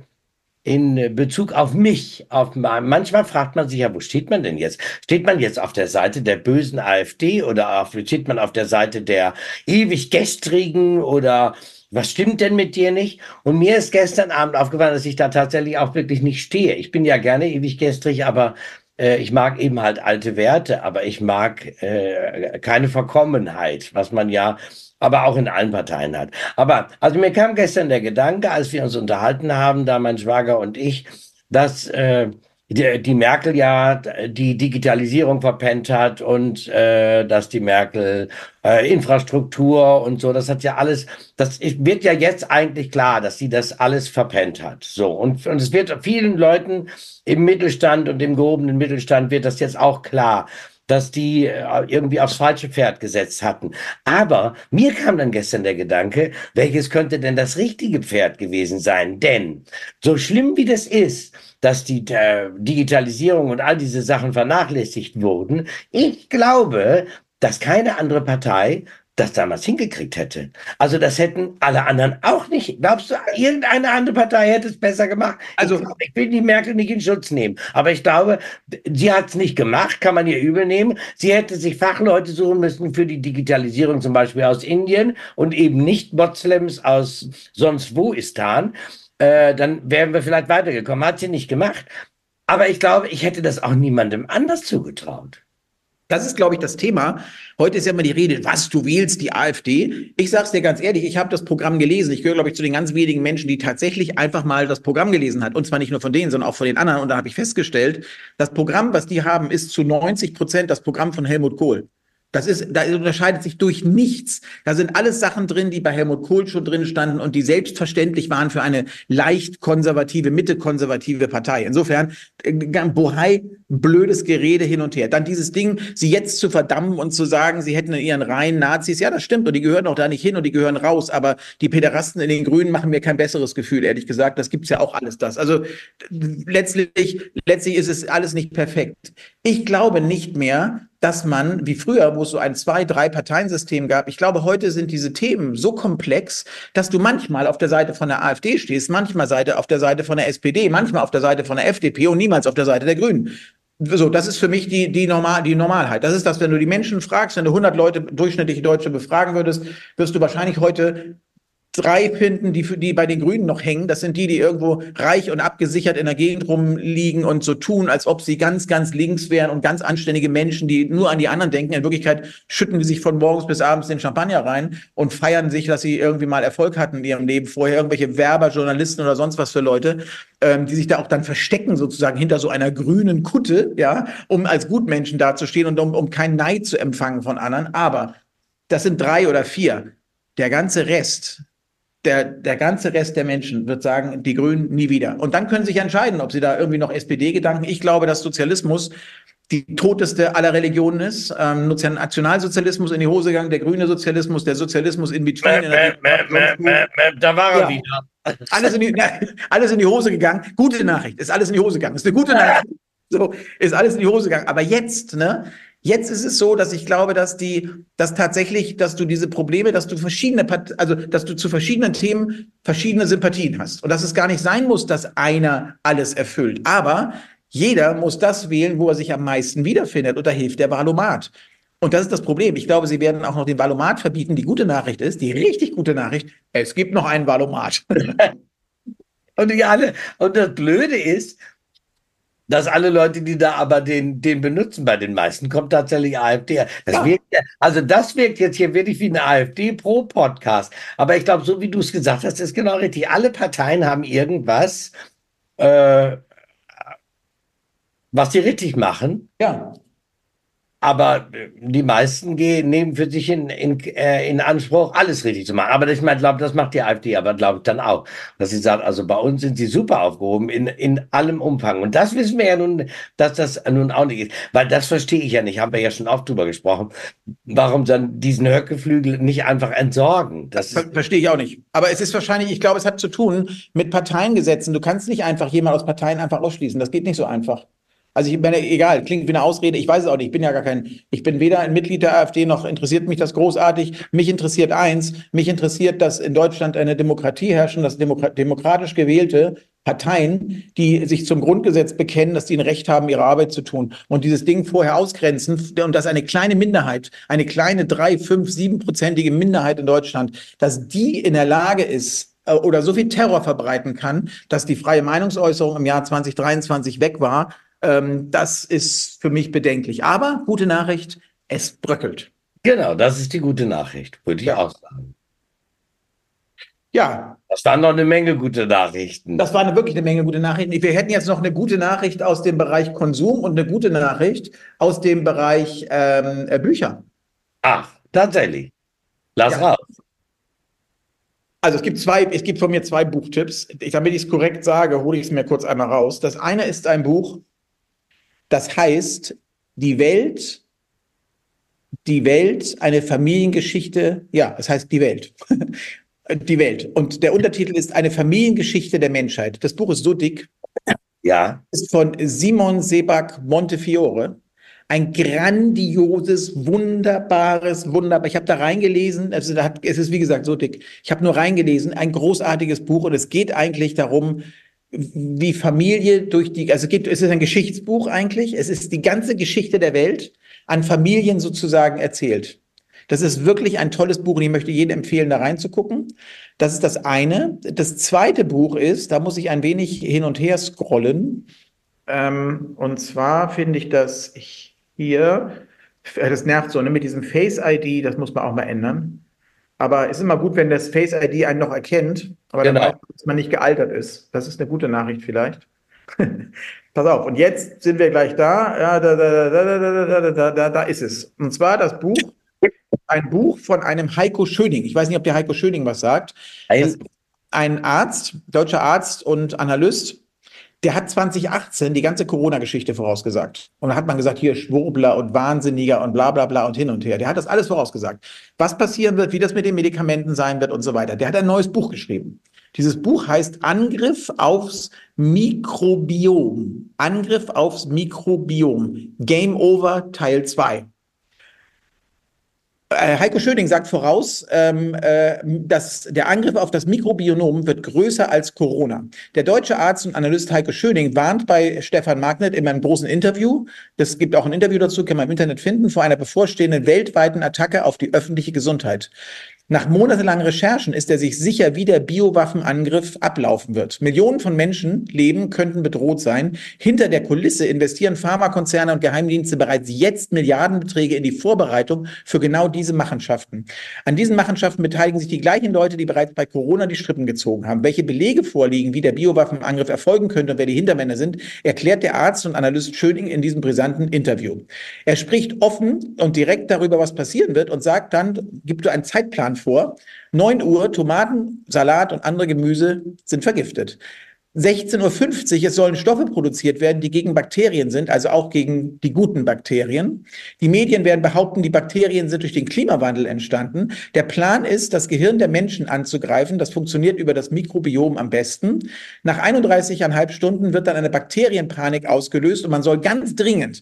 in Bezug auf mich. Auf, manchmal fragt man sich ja, wo steht man denn jetzt? Steht man jetzt auf der Seite der bösen AfD oder auf, steht man auf der Seite der ewig Gestrigen oder was stimmt denn mit dir nicht? Und mir ist gestern Abend aufgefallen, dass ich da tatsächlich auch wirklich nicht stehe. Ich bin ja gerne ewig gestrig, aber äh, ich mag eben halt alte Werte, aber ich mag äh, keine Verkommenheit, was man ja aber auch in allen Parteien hat. Aber also mir kam gestern der Gedanke, als wir uns unterhalten haben, da mein Schwager und ich, dass äh, die, die Merkel ja die Digitalisierung verpennt hat und äh, dass die Merkel äh, Infrastruktur und so, das hat ja alles, das ist, wird ja jetzt eigentlich klar, dass sie das alles verpennt hat. So, und, und es wird vielen Leuten im Mittelstand und im gehobenen Mittelstand wird das jetzt auch klar, dass die irgendwie aufs falsche Pferd gesetzt hatten. Aber mir kam dann gestern der Gedanke, welches könnte denn das richtige Pferd gewesen sein? Denn so schlimm wie das ist, dass die äh, Digitalisierung und all diese Sachen vernachlässigt wurden, ich glaube, dass keine andere Partei das damals hingekriegt hätte. Also das hätten alle anderen auch nicht. Glaubst du, irgendeine andere Partei hätte es besser gemacht? Also ich, glaub, ich will die Merkel nicht in Schutz nehmen, aber ich glaube, sie hat es nicht gemacht, kann man ihr übel nehmen. Sie hätte sich Fachleute suchen müssen für die Digitalisierung, zum Beispiel aus Indien und eben nicht Moslems aus sonst woistan. Äh, dann wären wir vielleicht weitergekommen. Hat sie nicht gemacht. Aber ich glaube, ich hätte das auch niemandem anders zugetraut. Das ist, glaube ich, das Thema. Heute ist ja immer die Rede, was, du wählst die AfD? Ich sage es dir ganz ehrlich, ich habe das Programm gelesen. Ich gehöre, glaube ich, zu den ganz wenigen Menschen, die tatsächlich einfach mal das Programm gelesen hat. Und zwar nicht nur von denen, sondern auch von den anderen. Und da habe ich festgestellt, das Programm, was die haben, ist zu neunzig Prozent das Programm von Helmut Kohl. Das ist, da unterscheidet sich durch nichts. Da sind alles Sachen drin, die bei Helmut Kohl schon drin standen und die selbstverständlich waren für eine leicht konservative, mittekonservative Partei. Insofern, äh, Bohai, blödes Gerede hin und her. Dann dieses Ding, sie jetzt zu verdammen und zu sagen, sie hätten in ihren Reihen Nazis. Ja, das stimmt. Und die gehören auch da nicht hin und die gehören raus. Aber die Päderasten in den Grünen machen mir kein besseres Gefühl, ehrlich gesagt. Das gibt's ja auch alles das. Also letztlich, letztlich ist es alles nicht perfekt. Ich glaube nicht mehr, dass man, wie früher, wo es so ein Zwei-, Drei-Parteien-System gab, ich glaube, heute sind diese Themen so komplex, dass du manchmal auf der Seite von der AfD stehst, manchmal Seite auf der Seite von der S P D, manchmal auf der Seite von der F D P und niemals auf der Seite der Grünen. So, das ist für mich die, die, Normal, die Normalheit. Das ist das, wenn du die Menschen fragst, wenn du hundert Leute, durchschnittliche Deutsche befragen würdest, wirst du wahrscheinlich heute drei finden, die für die bei den Grünen noch hängen. Das sind die, die irgendwo reich und abgesichert in der Gegend rumliegen und so tun, als ob sie ganz, ganz links wären und ganz anständige Menschen, die nur an die anderen denken. In Wirklichkeit schütten die sich von morgens bis abends den Champagner rein und feiern sich, dass sie irgendwie mal Erfolg hatten in ihrem Leben vorher. Irgendwelche Werber, Journalisten oder sonst was für Leute, ähm, die sich da auch dann verstecken sozusagen hinter so einer grünen Kutte, ja, um als Gutmenschen dazustehen und um, um keinen Neid zu empfangen von anderen. Aber das sind drei oder vier. Der ganze Rest, Der, der ganze Rest der Menschen wird sagen, die Grünen nie wieder. Und dann können sie sich entscheiden, ob sie da irgendwie noch S P D-Gedanken. Ich glaube, dass Sozialismus die toteste aller Religionen ist. Ähm, Nationalsozialismus in die Hose gegangen, der grüne Sozialismus, der Sozialismus in between. Mäh, mäh, mäh, mäh, mäh, mäh, da war er Ja, wieder. alles in, die, ja, alles in die Hose gegangen. Gute Nachricht, ist alles in die Hose gegangen. Ist eine gute Nachricht. So, ist alles in die Hose gegangen. Aber jetzt, ne? Jetzt ist es so, dass ich glaube, dass die, dass tatsächlich, dass du diese Probleme, dass du verschiedene, also, dass du zu verschiedenen Themen verschiedene Sympathien hast. Und dass es gar nicht sein muss, dass einer alles erfüllt. Aber jeder muss das wählen, wo er sich am meisten wiederfindet. Und da hilft der Wahlomat. Und das ist das Problem. Ich glaube, sie werden auch noch den Wahlomat verbieten. Die gute Nachricht ist, die richtig gute Nachricht, es gibt noch einen Wahlomat. Und, die alle, und das Blöde ist, dass alle Leute, die da aber den, den benutzen, bei den meisten kommt tatsächlich AfD. Das Ja. wirkt, also das wirkt jetzt hier wirklich wie eine AfD-Pro-Podcast. Aber ich glaube, so wie du es gesagt hast, ist genau richtig. Alle Parteien haben irgendwas, äh, was sie richtig machen. Ja. Aber die meisten gehen, nehmen für sich in, in, äh, in Anspruch, alles richtig zu machen. Aber ich meine, glaube, das macht die AfD aber, glaube ich, dann auch. Dass sie sagt, also bei uns sind sie super aufgehoben in, in allem Umfang. Und das wissen wir ja nun, dass das nun auch nicht ist. Weil das verstehe ich ja nicht, haben wir ja schon oft drüber gesprochen. Warum dann diesen Höckeflügel nicht einfach entsorgen? Das ist, Ver Verstehe ich auch nicht. Aber es ist wahrscheinlich, ich glaube, es hat zu tun mit Parteiengesetzen. Du kannst nicht einfach jemand aus Parteien einfach ausschließen. Das geht nicht so einfach. Also ich meine, egal, klingt wie eine Ausrede, ich weiß es auch nicht, ich bin ja gar kein, ich bin weder ein Mitglied der AfD, noch interessiert mich das großartig. Mich interessiert eins, mich interessiert, dass in Deutschland eine Demokratie herrscht und dass Demokra demokratisch gewählte Parteien, die sich zum Grundgesetz bekennen, dass die ein Recht haben, ihre Arbeit zu tun und dieses Ding vorher ausgrenzen und dass eine kleine Minderheit, eine kleine drei, fünf, siebenprozentige Minderheit in Deutschland, dass die in der Lage ist, oder so viel Terror verbreiten kann, dass die freie Meinungsäußerung im Jahr zwanzig dreiundzwanzig weg war. Das ist für mich bedenklich. Aber gute Nachricht, es bröckelt. genau, das ist die gute Nachricht, würde ich Ja. auch sagen. Ja, Das waren noch eine Menge gute Nachrichten. das war eine, wirklich eine Menge gute Nachrichten. Wir hätten jetzt noch eine gute Nachricht aus dem Bereich Konsum und eine gute Nachricht aus dem Bereich ähm, äh, Bücher. Ach, tatsächlich. Lass Ja. raus. Also es gibt zwei, es gibt von mir zwei Buchtipps. Ich, damit ich es korrekt sage, hole ich es mir kurz einmal raus. Das eine ist ein Buch, das heißt Die Welt, die Welt, eine Familiengeschichte. Ja, das heißt Die Welt. Die Welt. Und der Untertitel ist Eine Familiengeschichte der Menschheit. Das Buch ist so dick. Ja. Ist von Simon Sebag Montefiore. Ein grandioses, wunderbares, wunderbar. Ich habe da reingelesen, also da hat, es ist wie gesagt so dick. Ich habe nur reingelesen, ein großartiges Buch und es geht eigentlich darum, wie Familie durch die, also es geht, es ist ein Geschichtsbuch eigentlich. Es ist die ganze Geschichte der Welt an Familien sozusagen erzählt. Das ist wirklich ein tolles Buch und ich möchte jedem empfehlen, da reinzugucken. Das ist das eine. Das zweite Buch ist, da muss ich ein wenig hin und her scrollen. Ähm, und zwar finde ich das hier. Das nervt so, ne? Mit diesem Face I D, das muss man auch mal ändern. Aber es ist immer gut, wenn das Face I D einen noch erkennt, aber dann weiß Genau. man, dass man nicht gealtert ist. Das ist eine gute Nachricht vielleicht. Pass auf, und jetzt sind wir gleich da. Ja, da, da, da, da, da, da, da, da, da da ist es. Und zwar das Buch, ein Buch von einem Heiko Schöning. Ich weiß nicht, ob der Heiko Schöning was sagt. Das ist Ein, ein Arzt, deutscher Arzt und Analyst. Der hat zwanzig achtzehn die ganze Corona-Geschichte vorausgesagt. Und da hat man gesagt, hier Schwurbler und Wahnsinniger und bla bla bla und hin und her. Der hat das alles vorausgesagt. Was passieren wird, wie das mit den Medikamenten sein wird und so weiter. Der hat ein neues Buch geschrieben. Dieses Buch heißt Angriff aufs Mikrobiom. Angriff aufs Mikrobiom. Game Over Teil zwei. Äh, Heiko Schöning sagt voraus, ähm, äh, dass der Angriff auf das Mikrobiom wird größer als Corona. Der deutsche Arzt und Analyst Heiko Schöning warnt bei Stefan Magnet in einem großen Interview, das gibt auch ein Interview dazu, kann man im Internet finden, vor einer bevorstehenden weltweiten Attacke auf die öffentliche Gesundheit. Nach monatelangen Recherchen ist er sich sicher, wie der Biowaffenangriff ablaufen wird. Millionen von Menschenleben könnten bedroht sein. Hinter der Kulisse investieren Pharmakonzerne und Geheimdienste bereits jetzt Milliardenbeträge in die Vorbereitung für genau diese Machenschaften. An diesen Machenschaften beteiligen sich die gleichen Leute, die bereits bei Corona die Strippen gezogen haben. Welche Belege vorliegen, wie der Biowaffenangriff erfolgen könnte und wer die Hintermänner sind, erklärt der Arzt und Analyst Schöning in diesem brisanten Interview. Er spricht offen und direkt darüber, was passieren wird und sagt dann, gibt einen Zeitplan vor. neun Uhr, Tomaten, Salat und andere Gemüse sind vergiftet. sechzehn Uhr fünfzig, es sollen Stoffe produziert werden, die gegen Bakterien sind, also auch gegen die guten Bakterien. Die Medien werden behaupten, die Bakterien sind durch den Klimawandel entstanden. Der Plan ist, das Gehirn der Menschen anzugreifen. Das funktioniert über das Mikrobiom am besten. Nach einunddreißig Komma fünf Stunden wird dann eine Bakterienpanik ausgelöst und man soll ganz dringend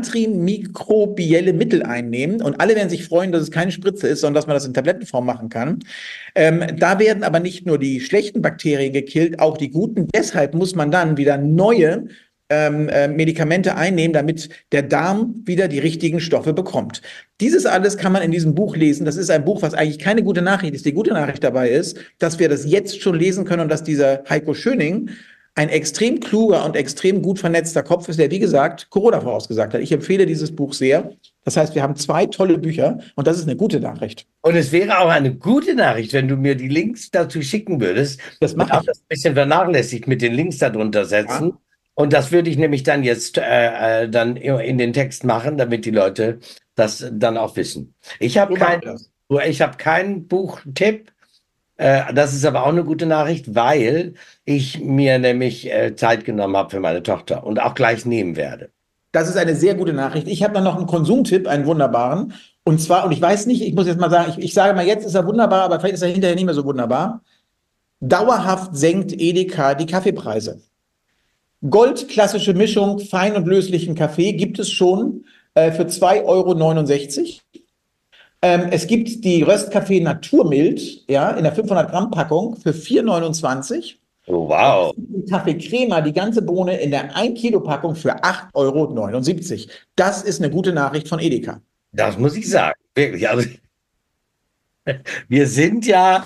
antimikrobielle Mittel einnehmen. Und alle werden sich freuen, dass es keine Spritze ist, sondern dass man das in Tablettenform machen kann. Ähm, da werden aber nicht nur die schlechten Bakterien gekillt, auch die guten. Deshalb muss man dann wieder neue ähm, äh, Medikamente einnehmen, damit der Darm wieder die richtigen Stoffe bekommt. Dieses alles kann man in diesem Buch lesen. Das ist ein Buch, was eigentlich keine gute Nachricht ist. Die gute Nachricht dabei ist, dass wir das jetzt schon lesen können und dass dieser Heiko Schöning ein extrem kluger und extrem gut vernetzter Kopf ist, der, wie gesagt, Corona vorausgesagt hat. Ich empfehle dieses Buch sehr. Das heißt, wir haben zwei tolle Bücher und das ist eine gute Nachricht. und es wäre auch eine gute Nachricht, wenn du mir die Links dazu schicken würdest. Das Ich mache habe ich. das ein bisschen vernachlässigt mit den Links darunter setzen. Ja, Und das würde ich nämlich dann jetzt äh, äh, dann in den Text machen, damit die Leute das dann auch wissen. Ich habe so machen kein, wir das. ich habe keinen Buchtipp. Äh, das ist aber auch eine gute Nachricht, weil ich mir nämlich äh, Zeit genommen habe für meine Tochter und auch gleich nehmen werde. Das ist eine sehr gute Nachricht. Ich habe dann noch einen Konsumtipp, einen wunderbaren. Und zwar, und ich weiß nicht, ich muss jetzt mal sagen, ich, ich sage mal, jetzt ist er wunderbar, aber vielleicht ist er hinterher nicht mehr so wunderbar. Dauerhaft senkt Edeka die Kaffeepreise. Goldklassische Mischung fein und löslichen Kaffee gibt es schon äh, für zwei Euro neunundsechzig. Ähm, es gibt die Röstkaffee Naturmild, ja, in der fünfhundert Gramm Packung für vier Euro neunundzwanzig. Oh, Und wow, die Kaffee Crema, die ganze Bohne in der ein Kilo Packung für acht Euro neunundsiebzig. Das ist eine gute Nachricht von Edeka. das muss ich sagen. Wirklich. Also, wir sind ja,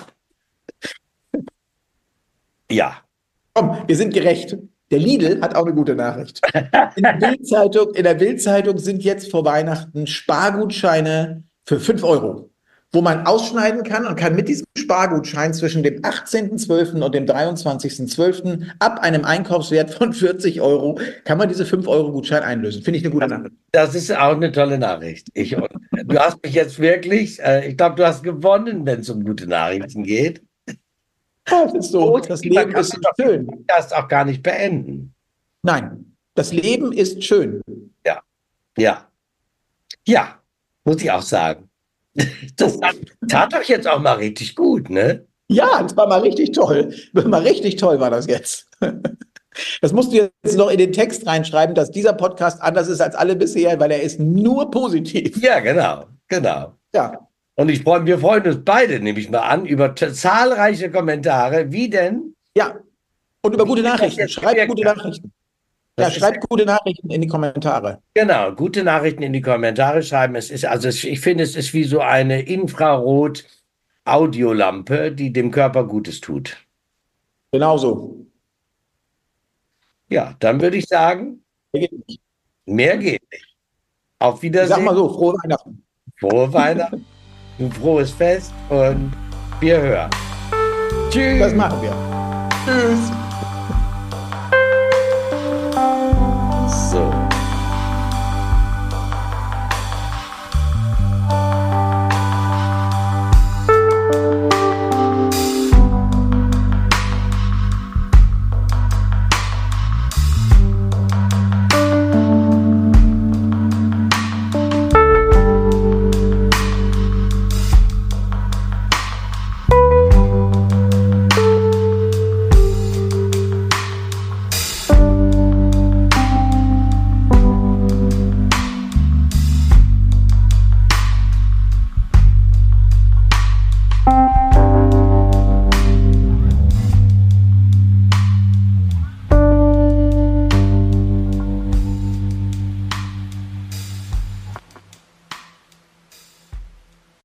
ja, Komm, wir sind gerecht. Der Lidl hat auch eine gute Nachricht. In der Bild-Zeitung, in der Bild-Zeitung sind jetzt vor Weihnachten Spargutscheine für fünf Euro, wo man ausschneiden kann und kann mit diesem Spargutschein zwischen dem achtzehnten zwölften und dem dreiundzwanzigsten zwölften ab einem Einkaufswert von vierzig Euro kann man diese fünf Euro Gutschein einlösen. Finde ich eine gute Nachricht. das ist auch eine tolle Nachricht. Ich, und du hast mich jetzt wirklich, äh, ich glaube, du hast gewonnen, wenn es um gute Nachrichten geht. Ja, das ist so. Und Das lieber Leben kann ist man doch den schön. Podcast auch gar nicht beenden. Nein, das Leben ist schön. Ja, ja, ja, muss ich auch sagen. Das tat, tat doch jetzt auch mal richtig gut, ne? Ja, das war mal richtig toll. Mal richtig toll war das jetzt. Das musst du jetzt noch in den Text reinschreiben, dass dieser Podcast anders ist als alle bisher, weil er ist nur positiv. Ja, genau, genau. Ja, Und ich freue, wir freuen uns beide, nehme ich mal an, über t- zahlreiche Kommentare. Wie denn? ja. Und über Wie gute das Nachrichten. jetzt Schreibt gewirkt gute hat. Nachrichten. Ja, Das ist schreibt gute Nachrichten in die Kommentare. genau, gute Nachrichten in die Kommentare schreiben. Es ist, also es, ich finde, es ist wie so eine Infrarot-Audiolampe, die dem Körper Gutes tut. Genauso. Ja, dann würde ich sagen, mehr geht nicht. Auf Ich sag Wiedersehen, mal so, frohe Weihnachten. frohe Weihnachten, ein frohes Fest und wir hören. Das Tschüss. machen wir. Tschüss.